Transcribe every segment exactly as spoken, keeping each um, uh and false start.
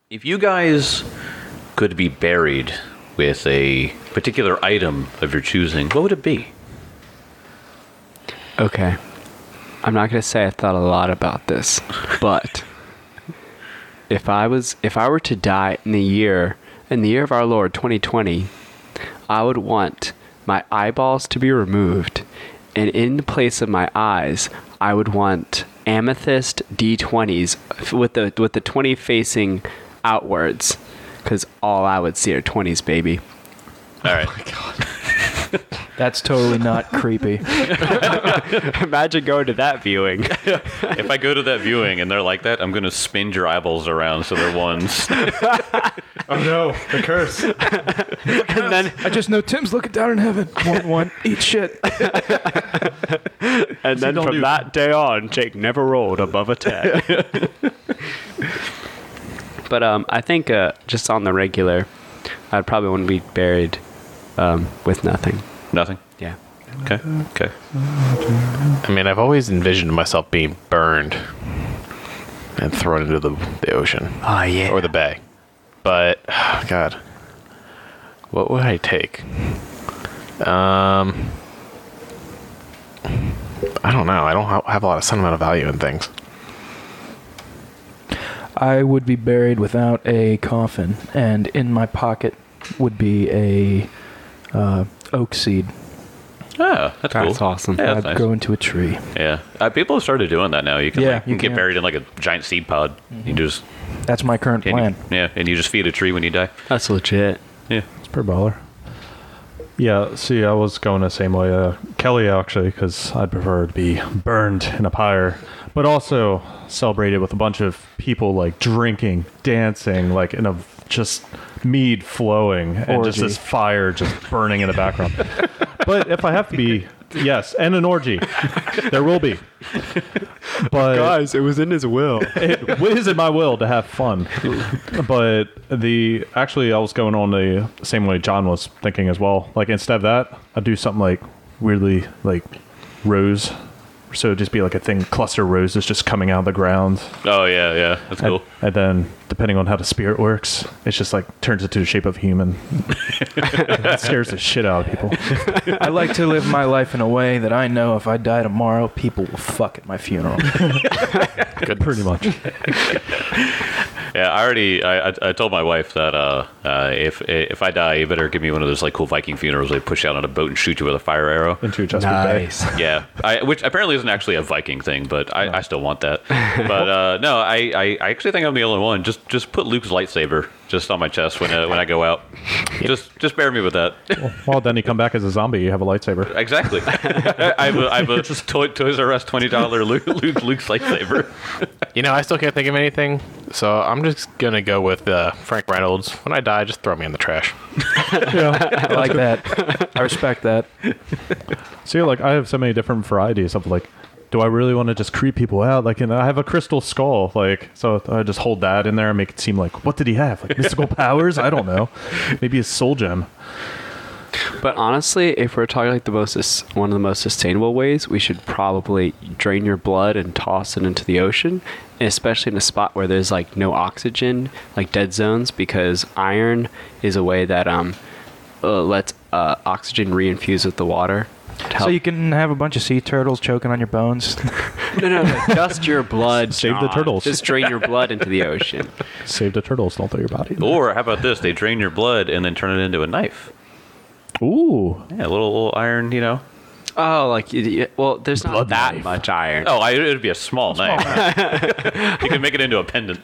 If you guys could be buried with a particular item of your choosing, what would it be? Okay. I'm not going to say I thought a lot about this, but if I was if I were to die in the year in the year of our Lord twenty twenty, I would want my eyeballs to be removed, and in place of my eyes, I would want amethyst D twenties with the with the twenty facing outwards, cuz all I would see are twenties, baby. All right. Oh my God. That's totally not creepy. Imagine going to that viewing. If I go to that viewing and they're like that, I'm going to spin your eyeballs around so they're ones. Oh no, the curse. And then I just know Tim's looking down in heaven. One, one, eat shit. and then don't from do- that day on, Jake never rolled above a ten. But um, I think uh, just on the regular, I'd probably want to be buried um, with nothing. Nothing? Yeah. Okay. Okay. I mean, I've always envisioned myself being burned and thrown into the, the ocean Oh, yeah. or the bay. But, oh God, what would I take? Um, I don't know. I don't ha- have a lot of sentimental value in things. I would be buried without a coffin, and in my pocket would be a uh, oak seed. Oh, that's cool. That's awesome. Yeah, I'd that's nice. grow into a tree. Yeah. Uh, people have started doing that now. You can, Yeah, like, you get can. buried in like a giant seed pod. You just That's my current and plan. you- yeah, and you just feed a tree when you die. That's legit. Yeah. It's per baller. Yeah, see, I was going the same way. Uh, Kelly, actually, because I'd prefer to be burned in a pyre, but also celebrated with a bunch of people, like, drinking, dancing, like, in a just mead flowing, and just Orgy. this fire just burning in the background. But if I have to be, yes, and an orgy. There will be. But Guys, it was in his will. it is in my will to have fun. But the actually, I was going on the same way John was thinking as well. Like, instead of that, I'd do something like weirdly like rose. So it'd just be like a thing, cluster roses just coming out of the ground. Oh, yeah, yeah. That's And, cool. and then, depending on how the spirit works, it's just like turns into the shape of a human. It scares the shit out of people. I like to live my life in a way that I know if I die tomorrow, people will fuck at my funeral. Good. Pretty much. Yeah, I already. I, I, I told my wife that uh, uh, if if I die, you better give me one of those like cool Viking funerals. They push you out on a boat and shoot you with a fire arrow. Into Chesapeake Bay. Yeah, I, which apparently isn't actually a Viking thing, but I, I still want that. But uh, no, I, I, I actually think I'm the only one. Just just put Luke's lightsaber just on my chest when uh, when I go out. Just just bear me with that. Well, then you come back as a zombie. You have a lightsaber. Exactly. I have a, I have a Toy, Toys R Us twenty dollar Luke, Luke Luke's lightsaber. You know, I still can't think of anything, so I'm just gonna go with uh, Frank Reynolds. When I die, just throw me in the trash. I like that. I respect that. See, like, I have so many different varieties of, like, do I really want to just creep people out? Like, and I have a crystal skull, like, so I just hold that in there and make it seem like, what did he have? Like, mystical powers? I don't know. Maybe a soul gem. But honestly, if we're talking like the most sus- one of the most sustainable ways, we should probably drain your blood and toss it into the ocean, especially in a spot where there's like no oxygen, like dead zones, because iron is a way that um uh, lets uh, oxygen reinfuse with the water. to So help- you can have a bunch of sea turtles choking on your bones. no, no, no, just your blood. Save the John. turtles. Just drain your blood into the ocean. Save the turtles, don't throw your body in there. Or how about this? They drain your blood and then turn it into a knife. Ooh. Yeah, a little, little iron, you know. Oh, like y- y- well, there's not Blood that knife. much iron. Oh, I, it'd be a small, knife. You can make it into a pendant.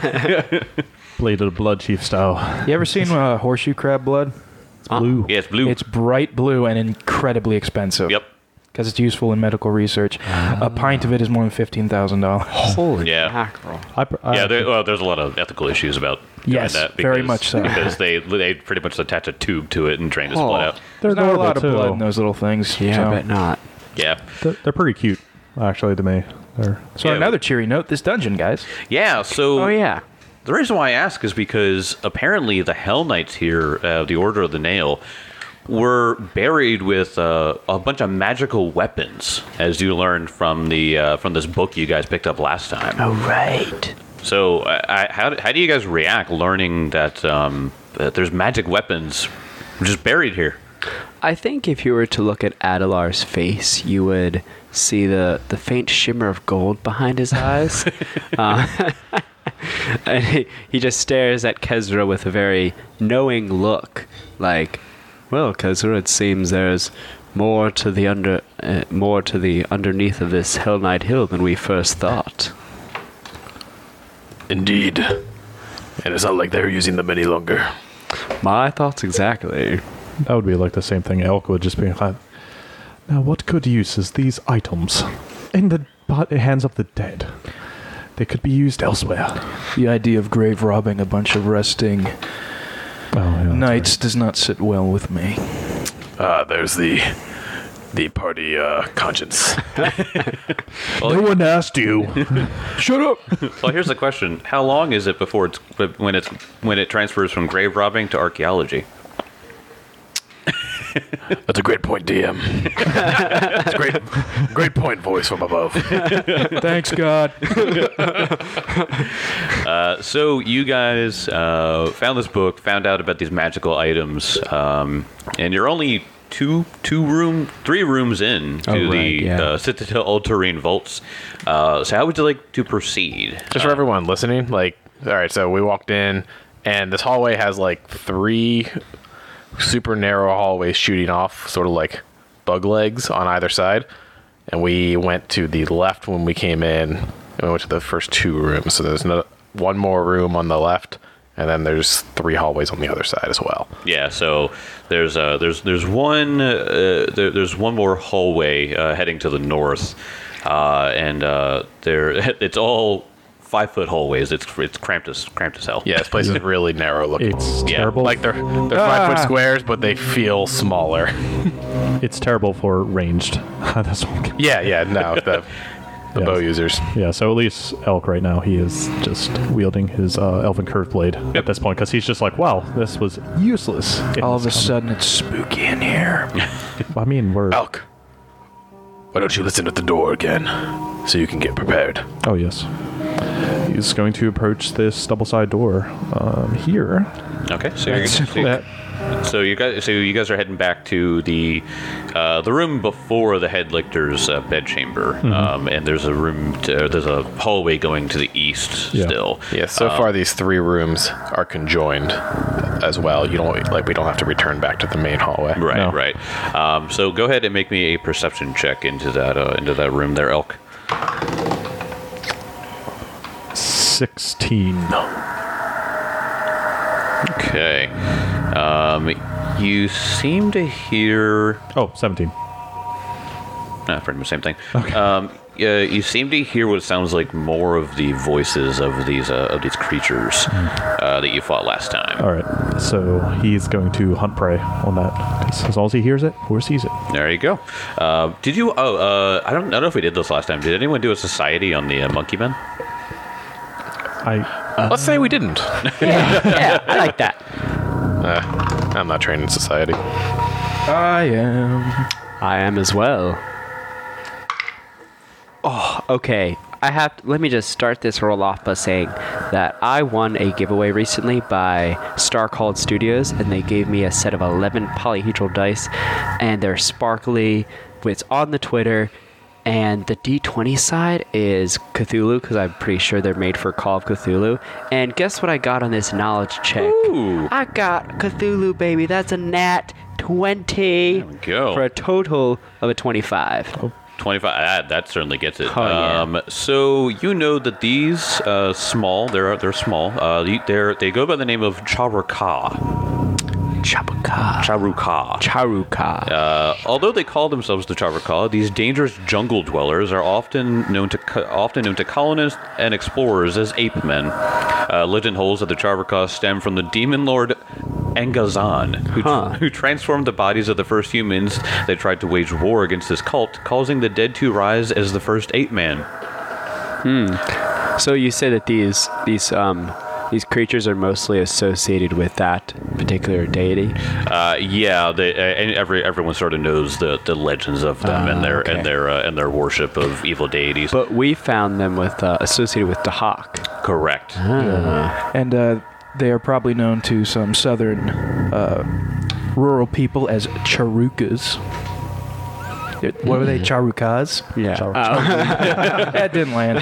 Blade of the Blood Chief style. You ever seen uh, horseshoe crab blood? Blue. Yeah, it's blue. It's bright blue and incredibly expensive. Yep. Because it's useful in medical research. A pint of it is more than fifteen thousand dollars. Holy Yeah. mackerel. I, pr- I, Yeah, there, well, there's a lot of ethical issues about doing Yes, that. very much so. Because they they pretty much attach a tube to it and drain his Oh. blood out. they're There's not a lot of adorable, blood too. in those little things. Yeah, so. I bet not. Yeah. They're, they're pretty cute, actually, to me. They're So Yeah, another cheery note, this dungeon, guys. Yeah, so Oh yeah. the reason why I ask is because apparently the Hell Knights here, uh, the Order of the Nail, were buried with uh, a bunch of magical weapons, as you learned from the uh, from this book you guys picked up last time. Oh right. So, uh, I, how how do you guys react learning that um, that there's magic weapons just buried here? I think if you were to look at Adelar's face, you would see the, the faint shimmer of gold behind his eyes. uh, and he, he just stares at Kezra with a very knowing look, like, well, Kezra, it seems there's more to the under uh, more to the underneath of this Hell Knight Hill than we first thought. Indeed. And it's not like they're using them any longer. My thoughts exactly. That would be like the same thing. Elk would just be like, now what good use is these items in the bo- hands of the dead? They could be used elsewhere. The idea of grave robbing a bunch of resting Oh, yeah, that's knights does not sit well with me. Ah, there's the the party uh, conscience. No one asked you. Shut up! Well, here's the question: how long is it before it's when it's when it transfers from grave robbing to archaeology? That's a great point, D M. It's a great, great point, voice from above. Thanks, God. Uh, so you guys uh, found this book, found out about these magical items, um, and you're only two, two room, three rooms in to Oh, right, the yeah. uh, Citadel Ultarine vaults. Uh, so how would you like to proceed? Just for everyone listening, like, all right, so we walked in, and this hallway has like three super narrow hallways shooting off, sort of like bug legs on either side. And we went to the left when we came in, and we went to the first two rooms. So there's no, one more room on the left, and then there's three hallways on the other side as well. Yeah, so there's uh, there's there's one uh, there, there's one more hallway uh, heading to the north, uh, and uh, there it's all five foot hallways. It's it's cramped as cramped as hell. Yeah, this place is really narrow looking. It's Yeah, terrible. Like they're they're five foot squares, but they feel smaller. It's terrible for ranged. That's one. Yeah, yeah, no, the the Yes. bow users. Yeah, so at least Elk right now, he is just wielding his uh, Elven Curve Blade at this point, because he's just like, wow, this was useless. in All of a this sudden, it's spooky in here. combat." I mean, we're... Elk, why don't you listen at the door again, so you can get prepared? Oh, yes. He's going to approach this double-side door um, here. Okay, so you're, so, That- so you guys so you guys are heading back to the uh, the room before the head lictor's uh, bedchamber, um, and there's a room to, there's a hallway going to the east Yeah. still. Yeah, so far these three rooms are conjoined as well. You don't like we don't have to return back to the main hallway. Right, No. right. Um, so go ahead and make me a perception check into that uh, into that room there, Elk. sixteen. Okay. Um, you seem to hear. Oh, seventeen. Uh, pretty much the same thing. Um, yeah, you seem to hear what sounds like more of the voices of these uh, of these creatures uh, that you fought last time. All right, so he's going to hunt prey on that. 'Cause as long as he hears it or sees it. There you go. Uh, did you? Oh, uh, I don't, I don't know if we did this last time. Did anyone do a society on the uh, monkey men? I Let's say we didn't. Yeah, I like that. Uh, I'm not trained in society. I am. I am as well. Oh, okay. I have. Let me just start this roll off by saying that I won a giveaway recently by Star Called Studios, and they gave me a set of eleven polyhedral dice, and they're sparkly. It's on the Twitter, and the D twenty side is Cthulhu, because I'm pretty sure they're made for Call of Cthulhu. And guess what I got on this knowledge check? Ooh. I got Cthulhu, baby. That's a nat twenty. There we go. For a total of a twenty-five. twenty-five. That, that certainly gets it. Oh, yeah. um, so you know that these uh, small, they're they're small. Uh, they- they're they go by the name of Charuka. Charuka. Charuka. Charuka. Uh, although they call themselves the Charuka, these dangerous jungle dwellers are often known to co- often known to colonists and explorers as ape men. Uh, legend holds that the Charuka stem from the demon lord Engazan, who, Huh. who transformed the bodies of the first humans that tried to wage war against this cult, causing the dead to rise as the first ape man. So you say that these these um these creatures are mostly associated with that particular deity? Uh, yeah, they, uh, and every everyone sort of knows the, the legends of them Ah, and their okay. and their uh, and their worship of evil deities. But we found them with uh, associated with Dahak. Correct. And uh, they are probably known to some southern uh, rural people as Charukas. It- What were they? Charukas? Yeah. Char- Oh. That didn't land.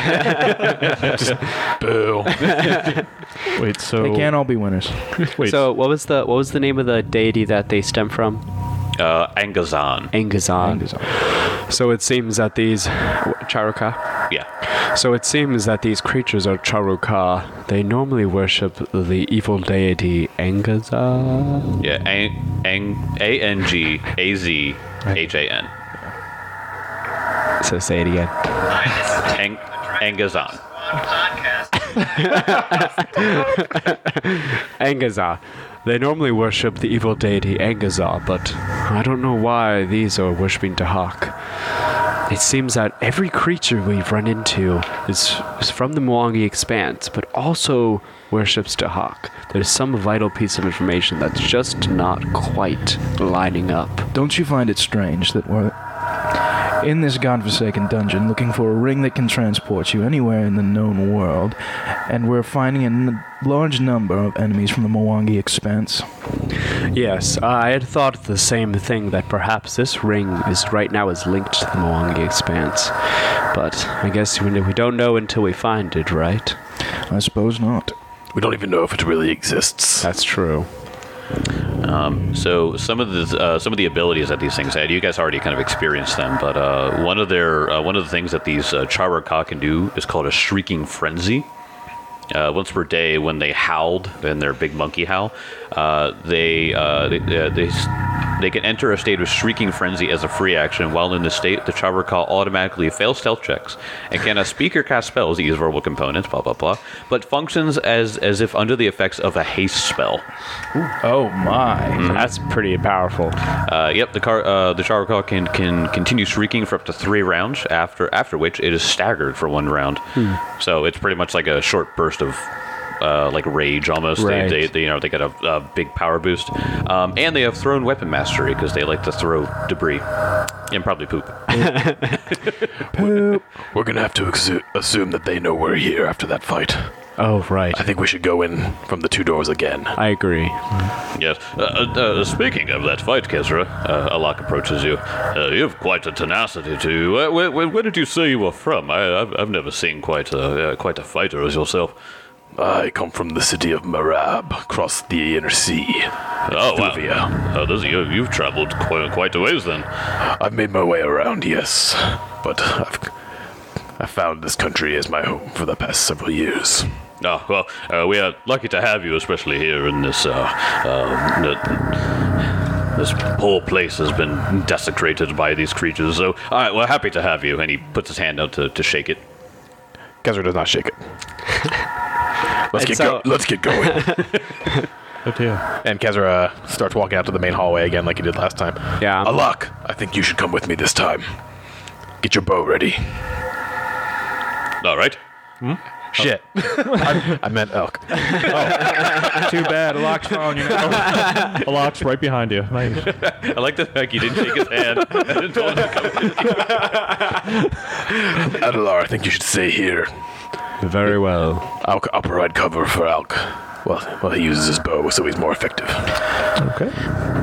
Boo. Wait, so They can't all be winners. wait, So what was the what was the name of the deity that they stem from? Uh, Angazan. Angazan. So it seems that these Charuka. Yeah. So it seems that these creatures are Charuka. They normally worship the evil deity Angazan. Yeah. Ang, Ang, A N G A Z H A N. So say it again. Ang, Angazan. Angazar. They normally worship the evil deity Angazar, but I don't know why these are worshipping Dahak. It seems that every creature we've run into is, is from the Mwangi Expanse, but also worships Dahak. There's some vital piece of information that's just not quite lining up. Don't you find it strange that we're in this godforsaken dungeon looking for a ring that can transport you anywhere in the known world, and we're finding a n- large number of enemies from the Mwangi Expanse? Yes, I had thought the same thing, that perhaps this ring is right now is linked to the Mwangi Expanse. But I guess we we don't know until we find it, right? I suppose not. We don't even know if it really exists. That's true. Um, so some of the uh, some of the abilities that these things had, you guys already kind of experienced them. But uh, one of their uh, one of the things that these uh, Charuka can do is called a shrieking frenzy. Uh, once per day, when they howled in their big monkey howl, uh, they uh, they, uh, they they can enter a state of shrieking frenzy as a free action. While in this state, the Charuka automatically fails stealth checks and cannot speak or cast spells, use verbal components, blah blah blah, but functions as as if under the effects of a haste spell. Oh my. That's pretty powerful. Uh, yep, the car, uh, the Charuka can can continue shrieking for up to three rounds. After after which, it is staggered for one round. So it's pretty much like a short burst of uh, like rage almost. Right. They, they, they you know they get a, a big power boost, um, and they have thrown weapon mastery because they like to throw debris and probably poop. Poop. We're gonna have to exu- assume that they know we're here after that fight. Oh, right. I think we should go in from the two doors again. I agree. Yes. Uh, uh, uh, speaking of that fight, Kezra, uh, Alak approaches you. Uh, you have quite a tenacity to you. Uh, where, where, where did you say you were from? I, I've, I've never seen quite a uh, quite a fighter as yourself. I come from the city of Marab, across the inner sea. Oh, wow. Thuvia. Oh, this, you, you've traveled quite, quite a ways then. I've made my way around, yes, but I've I found this country as my home for the past several years. Oh, well, uh, we are lucky to have you, especially here in this, uh, um, the, this whole place has been desecrated by these creatures, so, alright, we're happy to have you, and he puts his hand out to, to shake it. Kezra does not shake it. Let's And get so- go- Let's get going. Good to you. And Kezra uh, starts walking out to the main hallway again, like he did last time. Yeah. Alak, I think you should come with me this time. Get your bow ready. Alright. Shit. I, I meant elk. Too bad. A lock's following you now. A lock's right behind you. Nice. I like the fact you didn't shake his hand. and told him to come. Adelar, I think you should stay here. Very well. I'll, I'll provide cover for Alk. Well, well, he uses his bow, so he's more effective. Okay.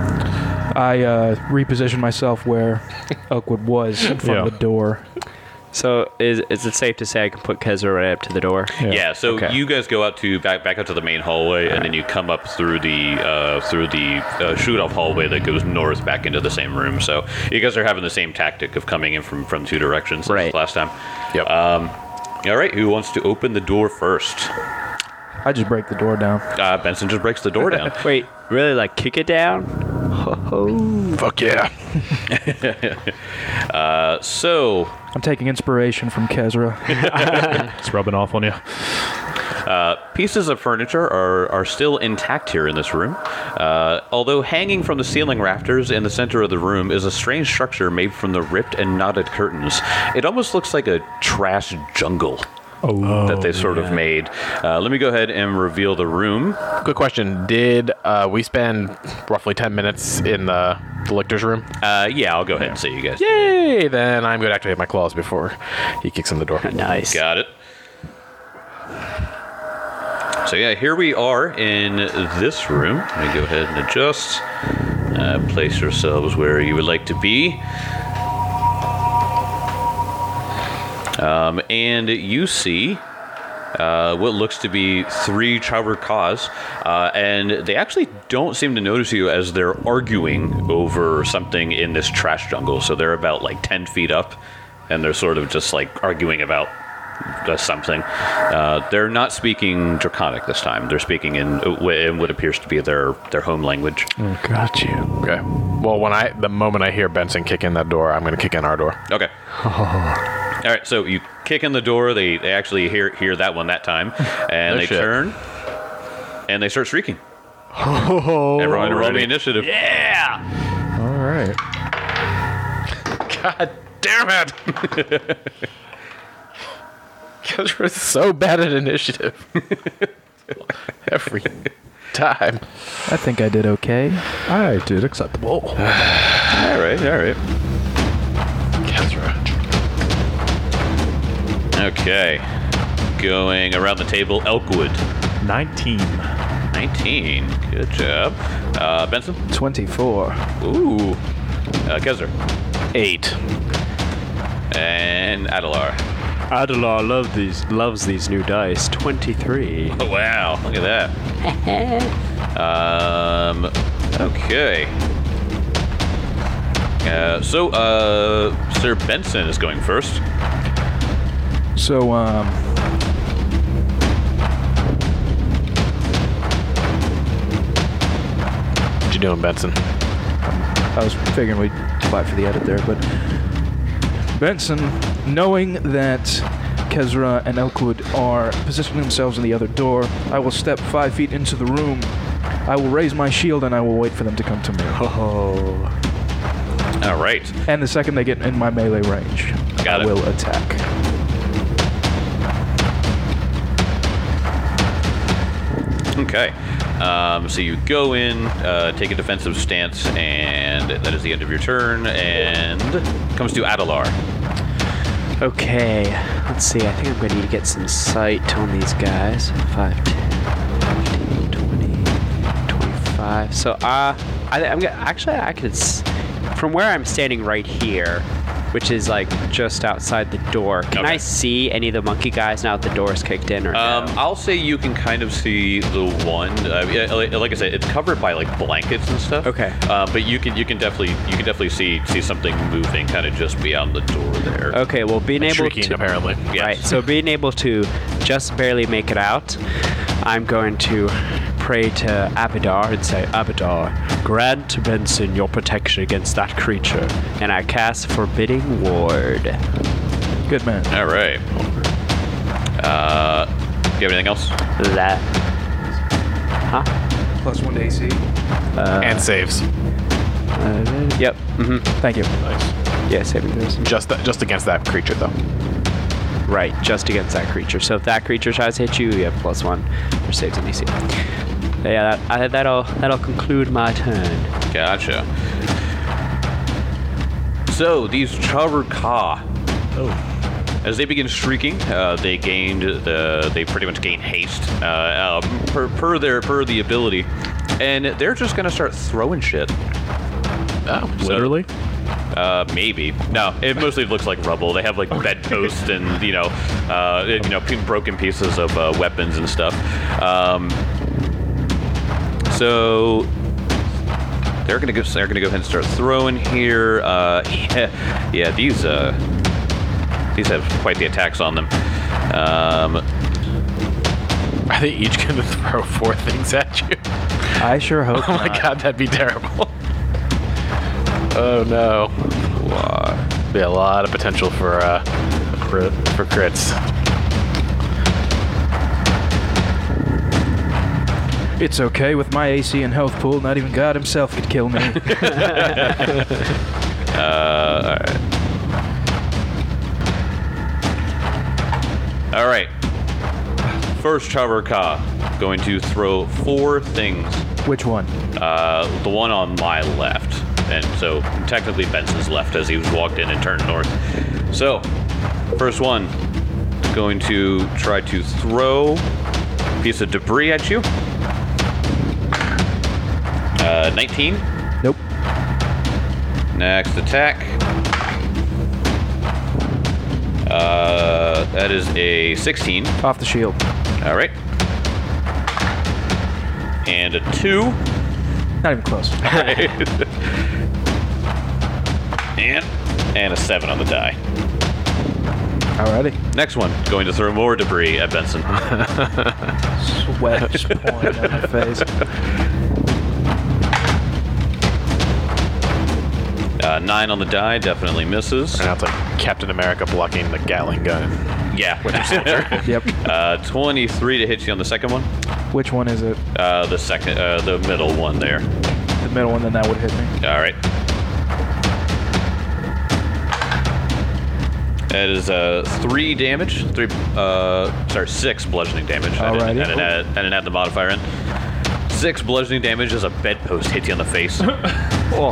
I uh, repositioned myself where Oakwood was in front Yeah. of the door. So is is it safe to say I can put Kezra right up to the door? Yeah, so Okay. you guys go out to back back out to the main hallway, and then you come up through the uh, through the uh, shoot-off hallway that goes north back into the same room. So you guys are having the same tactic of coming in from, from two directions Right. as last time. Yep. Um, all right, who wants to open the door first? I just break the door down. Uh, Benson just breaks the door down. Wait, really? Like kick it down? Ho ho. Fuck yeah. Uh, so I'm taking inspiration from Kezra. It's rubbing off on you. pieces of furniture are, are still intact here in this room. Uh, although hanging from the ceiling rafters in the center of the room is a strange structure made from the ripped and knotted curtains. It almost looks like a trash jungle. Oh, that they sort of made. Uh, let me go ahead and reveal the room. Quick question. Did uh, we spend roughly ten minutes in the, the lictor's room? Uh, yeah, I'll go ahead and say you guys. Yay! Then I'm going to activate my claws before he kicks in the door. Nice. Got it. So yeah, here we are in this room. Let me go ahead and adjust. Uh, place yourselves where you would like to be. Um, and you see uh, what looks to be three Chowder Kas, uh, and they actually don't seem to notice you as they're arguing over something in this trash jungle. So they're about like ten feet up, and they're sort of just like arguing about uh, something. Uh, they're not speaking Draconic this time. They're speaking in, in what appears to be their, their home language. Oh, got you. Okay. Well, when I the moment I hear Benson kick in that door, I'm going to kick in our door. Okay. All right, so you kick in the door. They, they actually hear hear that one that time, and No they shit. turn, and they start shrieking. Oh, Everyone roll the initiative. yeah. All right. God damn it! Because we're so bad at initiative. Every time. I think I did okay. I did acceptable. All right, all right. Kezra. Okay. Going around the table, Elkwood. nineteen. nineteen. Good job. Uh, Benson? Twenty-four. Ooh. Uh, Kezra. Eight. And Adelar. Adelar love these, loves these new dice. twenty-three. Oh, wow. Look at that. um, okay. Uh, so, uh, Sir Benson is going first. So, um... What you doing, Benson? I was figuring we'd fight for the edit there, but Benson, knowing that Kezra and Elkwood are positioning themselves in the other door, I will step five feet into the room. I will raise my shield and I will wait for them to come to me. Oh. All right. And the second they get in my melee range, Got I it. will attack. Okay. Um, so you go in, uh, take a defensive stance, and that is the end of your turn. And comes to Adelar. Okay, let's see. I think I'm going to need to get some sight on these guys. five, ten, fifteen, twenty, twenty-five. So, uh, I, I'm gonna, actually, I could, s- from where I'm standing right here, which is like just outside the door, can Okay. I see any of the monkey guys now that the door's kicked in or Um, no? I'll say you can kind of see the one. Uh, yeah, like, like I said, it's covered by like blankets and stuff. Okay. Uh, but you can you can definitely you can definitely see see something moving kind of just beyond the door there. Okay, well, being able Shrieking, to... apparently. Yes. Right, so being able to just barely make it out, I'm going to pray to Abadar and say, Abadar, grant Benson your protection against that creature. And I cast Forbidding Ward. Good man. All right. Uh, do you have anything else? That. Huh? Plus one to A C. and saves. Uh, yep. Mm-hmm. Thank you. Yeah, saving throws. Just th- just against that creature, though. Right, just against that creature. So if that creature tries to hit you, you have plus one for saves and D C. Yeah, that, I, that'll that'll conclude my turn. Gotcha. So these Chowder Ka, as they begin shrieking, uh, they gained the they pretty much gain haste uh, uh, per, per their per the ability, and they're just gonna start throwing shit. Oh, So- Literally? Uh, maybe. No, it mostly looks like rubble. They have like bedposts and you know, uh, you know, p- broken pieces of uh, weapons and stuff. Um, so they're gonna go. They're gonna go ahead and start throwing here. Uh, yeah, yeah. These uh, these have quite the attacks on them. Um, Are they each going to throw four things at you? I sure hope Oh my not. god, that'd be terrible. Oh no. Wow. Be a lot of potential for uh, crit for crits. It's okay with my A C and health pool. Not even God himself could kill me. uh, all right. All right. First Chowder Ka going to throw four things. Which one? Uh, the one on my left. And so technically Benson's left as he was walked in and turned north. So, first one, going to try to throw piece of debris at you. Uh, nineteen. Nope. Next attack. Uh, that is a sixteen. Off the shield. All right. And a two. Not even close. and and a seven on the die. Alrighty. Next one, going to throw more debris at Benson. Sweat just pouring down my face. Uh, nine on the die, definitely misses. And that's like Captain America blocking the Gatling gun. Yeah. Yep. uh, twenty-three to hit you on the second one. Which one is it? Uh, the second, uh, the middle one there. The middle one, then that would hit me. All right. That is uh, three damage. Three, uh, sorry, six bludgeoning damage. I didn't, I Alrighty. didn't, add, I didn't add the modifier in. Six bludgeoning damage as a bedpost hits you on the face. Oh.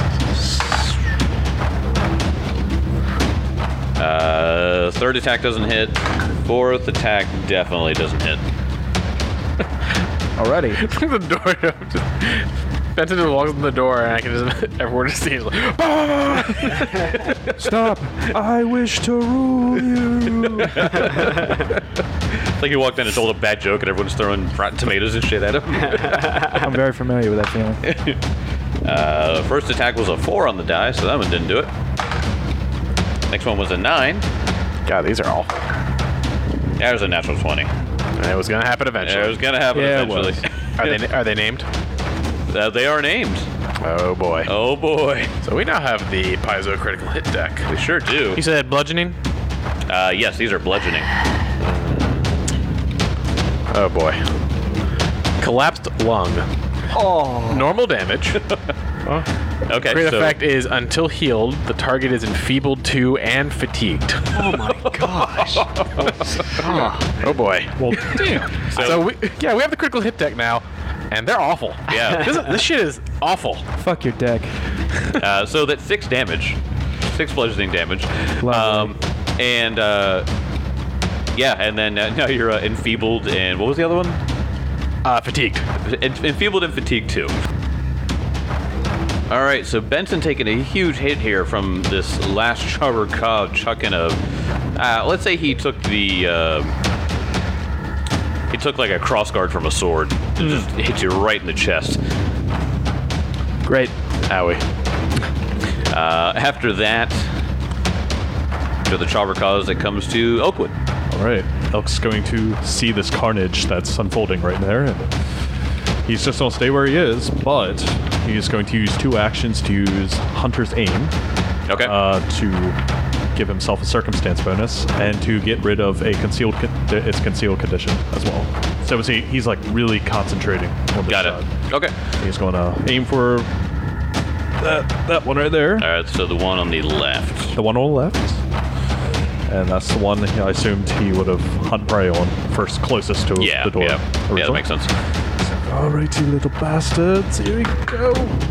Uh, third attack doesn't hit. Fourth attack definitely doesn't hit. Alrighty. the door. Just, Benson just walks in the door, and I can just everyone just sees like, ah! Stop. I wish to rule you. It's like you walked in and told a bad joke and everyone's throwing rotten tomatoes and shit at him. I'm very familiar with that feeling. uh, first attack was a four on the die, so that one didn't do it. Next one was a nine. God, these are awful. That was a natural twenty. And it was gonna happen eventually. It was gonna happen Yeah, it eventually. Are they are they named? Uh, they are named. Oh boy. Oh boy. So we now have the Paizo critical hit deck. We sure do. You said bludgeoning? Uh, yes, these are bludgeoning. Oh boy. Collapsed lung. Oh. Normal damage. Okay, Great so effect is until healed, the target is enfeebled to and fatigued. Oh my gosh. Oh boy. Well, damn. so, So we, yeah, we have the critical hit deck now, and they're awful. Yeah. this, this shit is awful. Fuck your deck. uh, so that's six damage, six bludgeoning damage, Lovely. um, and uh, yeah, and then uh, now you're uh, enfeebled and what was the other one? Uh, fatigued. En- enfeebled and fatigued too. All right, so Benson taking a huge hit here from this last Charbor Cobb chucking a. Uh, let's say he took the. Uh, he took like a crossguard from a sword. It just hit you right in the chest. Great. Owie. Uh, after that, to the Charbor Cause, it comes to Oakwood. All right. Elk's going to see this carnage that's unfolding right there, and he's just going to stay where he is, but he's going to use two actions to use Hunter's Aim Okay. uh, to give himself a circumstance bonus and to get rid of a concealed con- its concealed condition as well. So see, he's like really concentrating on this Got shot. it. Okay. He's going to aim for that that one right there, All right, so the one on the left. the one on the left. And that's the one I assumed he would have hunt prey on first, closest to Yeah, the door. yeah, yeah, that originally. makes sense. All right, you little bastards. Here we go.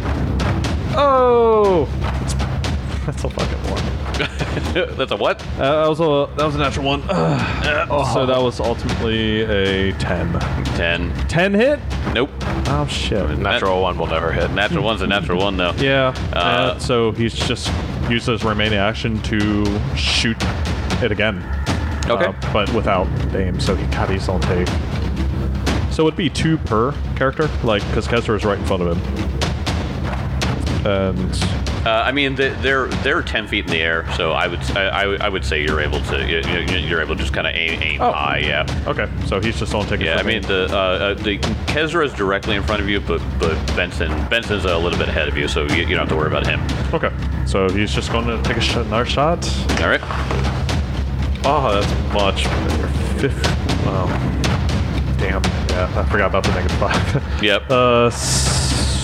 Oh! That's, that's a fucking one. That's a what? Uh, that was a that was a natural one. Uh, So that was ultimately a ten. Ten. ten hit? Nope. Oh shit. Natural one will never hit. Natural one's a natural one, though. Yeah. Uh, Uh, so he's just used his remaining action to shoot it again. Okay. Uh, but without aim, so he God, he's on take. So it'd be two per character, like because Kessler is right in front of him. And Uh, I mean, they- they're they're ten feet in the air, so I would I, I would- I would say you're able to you- you- you're able to just kind of aim, aim Oh. high, yeah. okay, so he's just on taking. Yeah, I mean the uh, uh, the Kezra is directly in front of you, but but Benson Benson's a little bit ahead of you, so you, you don't have to worry about him. Okay, so he's just going to take a shot, another shot. All right. Oh, that's much better. Fifth. Oh, damn. Yeah, I forgot about the negative five. Yep. Uh. S-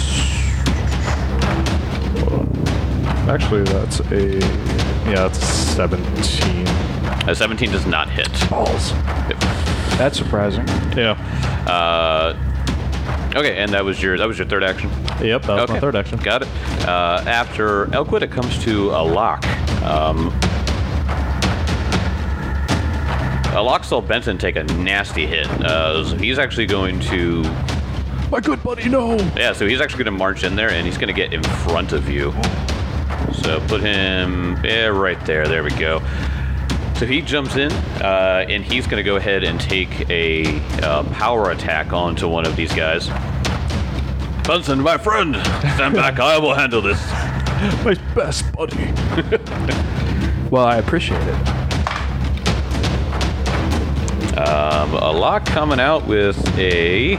Actually, that's a yeah, it's a seventeen. A seventeen does not hit. Balls. Yep. That's surprising. Yeah. Uh, okay, and that was your that was your third action. Yep, that was Okay. my third action. Got it. Uh, after Elkwood, it comes to a lock. Um, Alok saw Benson take a nasty hit. Uh, so he's actually going to... My good buddy, no. Yeah, so he's actually going to march in there, and he's going to get in front of you. So put him... Yeah, right there. There we go. So he jumps in, uh, and he's going to go ahead and take a uh, power attack onto one of these guys. Benson, my friend, stand back. I will handle this. My best buddy. Well, I appreciate it. Um, Alok coming out with a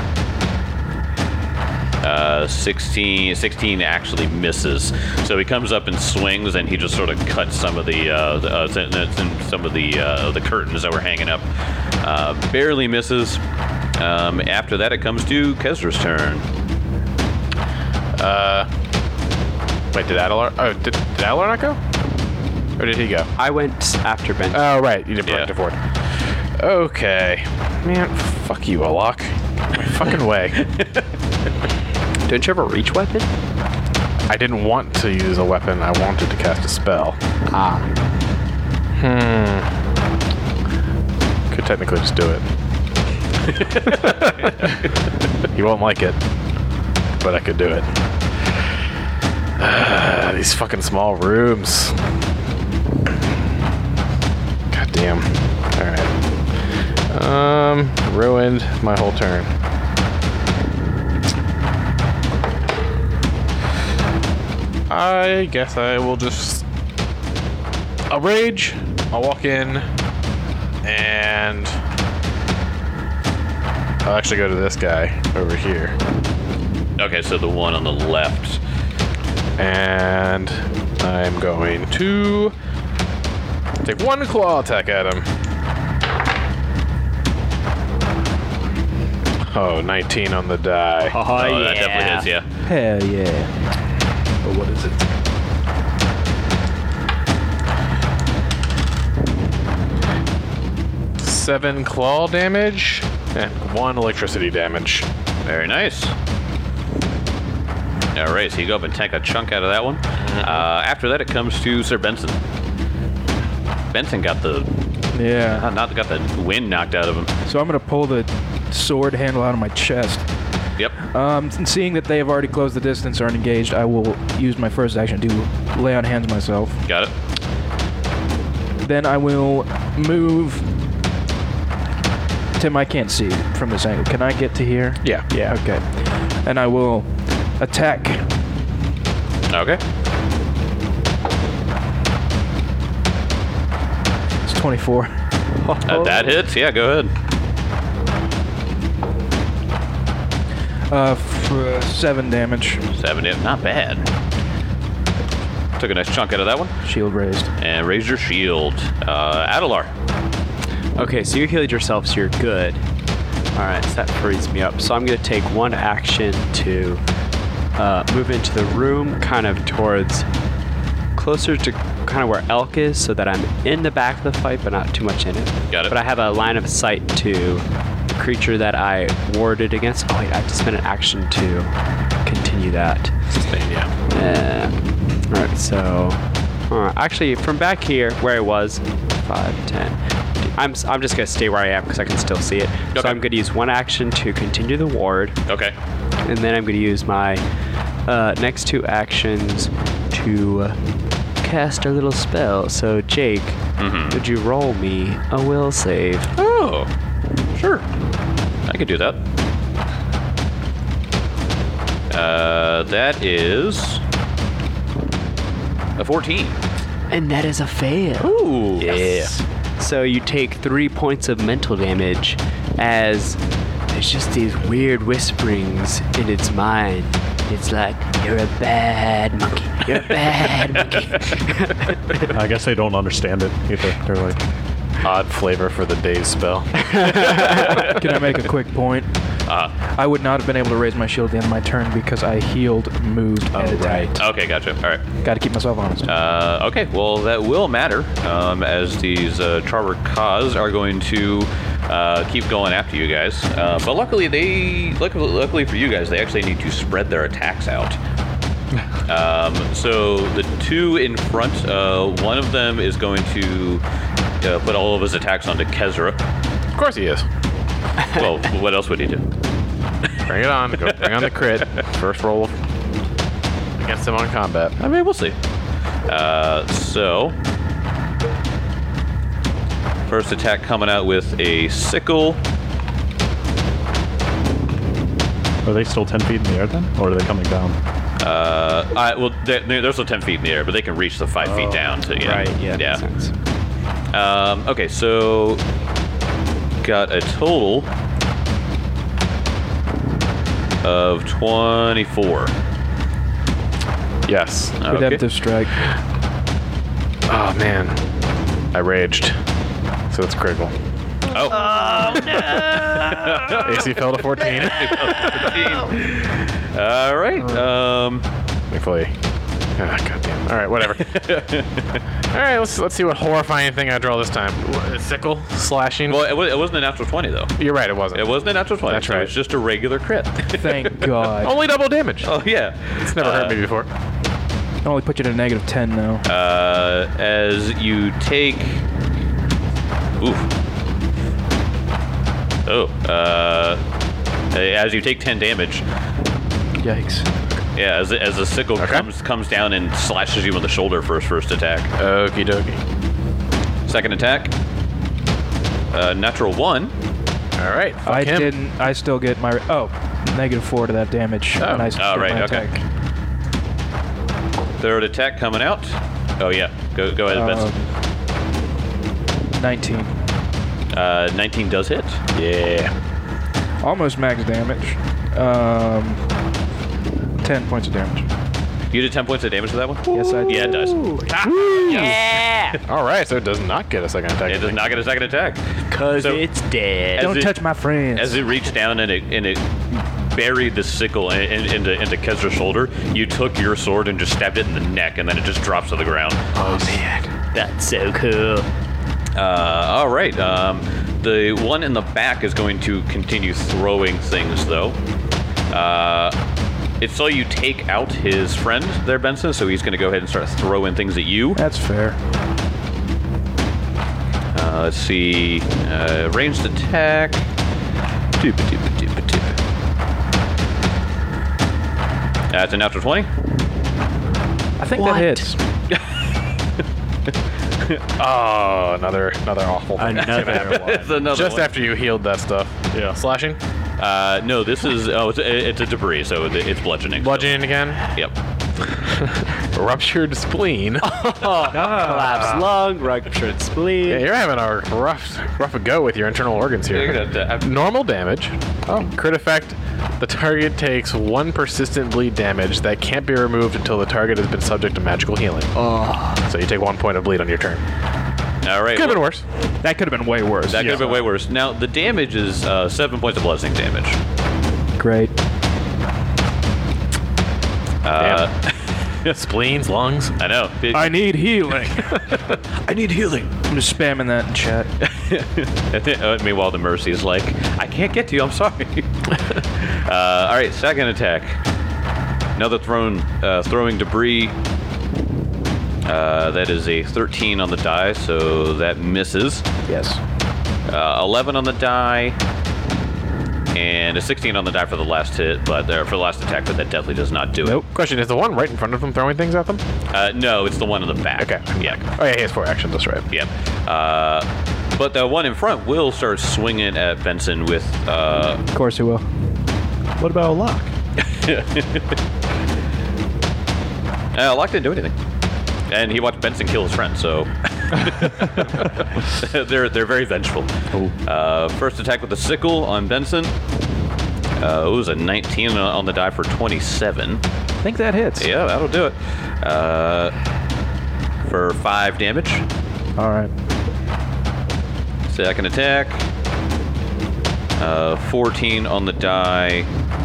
uh, sixteen. sixteen actually misses. So he comes up and swings, and he just sort of cuts some of the uh, the, uh, th- th- some of the uh, the curtains that were hanging up. Uh, barely misses. Um, after that, it comes to Kezra's turn. Uh, wait, did Adelar? Oh, did, did Adelar not go? Or did he go? I went after Ben. Oh, right. You did Yeah. yeah. forward. Okay. Man, fuck you, Alok. My fucking way. Don't you have a reach weapon? I didn't want to use a weapon. I wanted to cast a spell. Ah. Hmm. Could technically just do it. You won't like it, but I could do it. Uh, these fucking small rooms. God damn. Alright. Um, ruined my whole turn. I guess I will just... I'll rage, I'll walk in, and... I'll actually go to this guy over here. Okay, so the one on the left. And I'm going to take one claw attack at him. Oh, nineteen on the die. Oh, Oh, yeah. that definitely is, yeah. Hell yeah. But what is it? Seven claw damage and one electricity damage. Very nice. All right, so you go up and take a chunk out of that one. Uh, after that, it comes to Sir Benson. Benson got the Yeah. uh, not got the wind knocked out of him. So I'm gonna pull the sword handle out of my chest. Yep. Um, seeing that they have already closed the distance or engaged, I will use my first action to lay on hands myself. Got it. Then I will move. Tim, I can't see from this angle. Can I get to here? Yeah. Yeah. Okay. And I will attack. Okay. It's twenty-four. Uh, that hits. Yeah, go ahead. Uh, f- uh, seven damage. Seven hit. Not bad. Took a nice chunk out of that one. Shield raised. And raise your shield. Uh, Adelar. Okay, so you healed yourself, so you're good. Alright, so that frees me up. So I'm going to take one action to uh, move into the room, kind of towards closer to kind of where Elk is, so that I'm in the back of the fight, but not too much in it. Got it. But I have a line of sight to the creature that I warded against. Oh wait, I have to spend an action to continue that. Sustain, yeah. Uh, Alright, so... Uh, actually, from back here, where I was, five, ten... I'm, s- I'm just going to stay where I am because I can still see it. Okay. So I'm going to use one action to continue the ward, Okay. and then I'm going to use my uh, next two actions to uh, cast a little spell. So, Jake, Mhm. would you roll me a will save? Oh, sure. I could do that. Uh, that is a fourteen. And that is a fail. Ooh. Yes. So you take three points of mental damage as there's just these weird whisperings in its mind. It's like, you're a bad monkey. You're a bad monkey. I guess they don't understand it either. They're like, Odd flavor for the day's spell. Can I make a quick point? Uh, I would not have been able to raise my shield at the end of my turn because I healed, moved, and attacked. okay, gotcha. All right. Got to keep myself honest. Uh, okay, well, that will matter um, as these uh, Charber Khas are going to uh, keep going after you guys. Uh, but luckily, they luckily, luckily for you guys, they actually need to spread their attacks out. Um, so the two in front, uh, one of them is going to uh, put all of his attacks onto Kezra. Of course he is. Well, what else would he do? Bring it on. Go bring on the crit. First roll against him on combat. I mean, we'll see. Uh, so, first attack coming out with a sickle. Are they still ten feet in the air then, or are they coming down? Uh, I, well, they're, they're still ten feet in the air, but they can reach the five feet down. To, yeah. Right, yeah, yeah. makes sense. Um, okay, so got a total of twenty-four. Yes. Okay. Redemptive strike. Oh man, I raged. So it's critical. Oh. A C fell to fourteen. All right. Um, Thankfully. Ah, goddamn. All right, whatever. All right, let's let's see what horrifying thing I draw this time. What, sickle slashing. well, it, wa- it wasn't a natural twenty though. You're right, it wasn't. It wasn't a natural twenty. That's so right. It was just a regular crit. Thank God. Only double damage. Oh yeah. It's never hurt me before. Only put you to negative ten now. Uh, as you take. Oof. Oh. Uh, as you take ten damage. Yikes. Yeah, as, as the sickle Okay. comes comes down and slashes you in the shoulder for his first attack. Okie dokie. Second attack, uh, natural one. All right. Fuck I him. didn't. I still get my. Oh, negative four to that damage. Oh. and I still Oh, get right, my okay. attack. Third attack coming out. Oh yeah, go go ahead, Benson. Um, nineteen. Uh, nineteen does hit. Yeah. Almost max damage. Um, ten points of damage. You did ten points of damage to that one. Yes, I did. Yeah, it does. All right, so it does not get a second attack. It does not get a second attack. Cause So- it's dead. As Don't it- touch my friends. As it reached down and it and it buried the sickle in, in, into into Kezra's shoulder, you took your sword and just stabbed it in the neck, and then it just drops to the ground. Oh man, that's so cool. Uh, all right. Um, the one in the back is going to continue throwing things, though. Uh, it's so you take out his friend there, Benson, so he's going to go ahead and start throwing things at you. That's fair. Uh, let's see. Uh, ranged attack. Doopa doopa doopa doopa. That's a natural twenty. I think What? that hits. Oh, another another awful thing. Another It's another Just one. after you healed that stuff. Yeah. Slashing? Uh, no, this is oh, it's, it's a debris, so it- it's bludgeoning. so- Bludgeoning again? Yep. Ruptured spleen. Collapsed lung, ruptured spleen. Yeah, you're having a rough rough a go with your internal organs You're here. gonna have to- Normal damage. Oh. Crit effect. The target takes one persistent bleed damage that can't be removed until the target has been subject to magical healing. Oh, So you take one point of bleed on your turn. All right. Could have been well, worse. That could have been way worse. That could have been way worse. Now the damage is uh, seven points of bludgeoning damage. Great. Uh, Spleens, lungs. I know. It- I need healing. I need healing. I'm just spamming that in chat. Uh, Meanwhile, the mercy is like, I can't get to you. I'm sorry. uh, all right, second attack. Another thrown, uh, throwing debris. Uh, that is a thirteen on the die, so that misses. Yes. Uh, eleven on the die, and a sixteen on the die for the last hit, but uh, for the last attack, but that definitely does not do Nope. Question, is the one right in front of them throwing things at them? it. Uh, no, it's the one in the back. Okay. Yeah. Oh yeah, he has four actions, that's right. Yeah. Uh, but the one in front will start swinging at Benson with. Uh, Of course he will. What about a lock? uh, Locke didn't do anything, and he watched Benson kill his friend, so they're they're very vengeful. Uh, first attack with the sickle on Benson. Uh, it was a nineteen on the die for twenty-seven. I think that hits. Yeah, that'll do it. Uh, for five damage. All right. Second attack. Uh, fourteen on the die.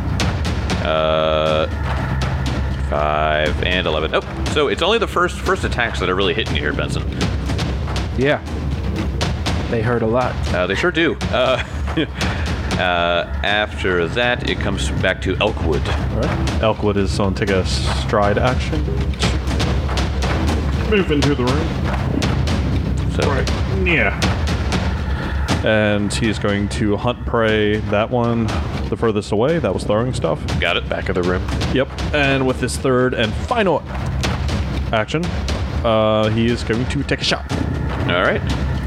Uh, five and eleven. Oh, so it's only the first first attacks that are really hitting you here, Benson. Yeah. They hurt a lot. Uh, they sure do. Uh, uh, after that, it comes back to Elkwood. Elkwood is going to take a stride action. Move into the room. So Yeah. And he's going to hunt prey that one the furthest away. That was throwing stuff. Got it. Back of the room. Yep. And with his third and final action, uh, he is going to take a shot. All right.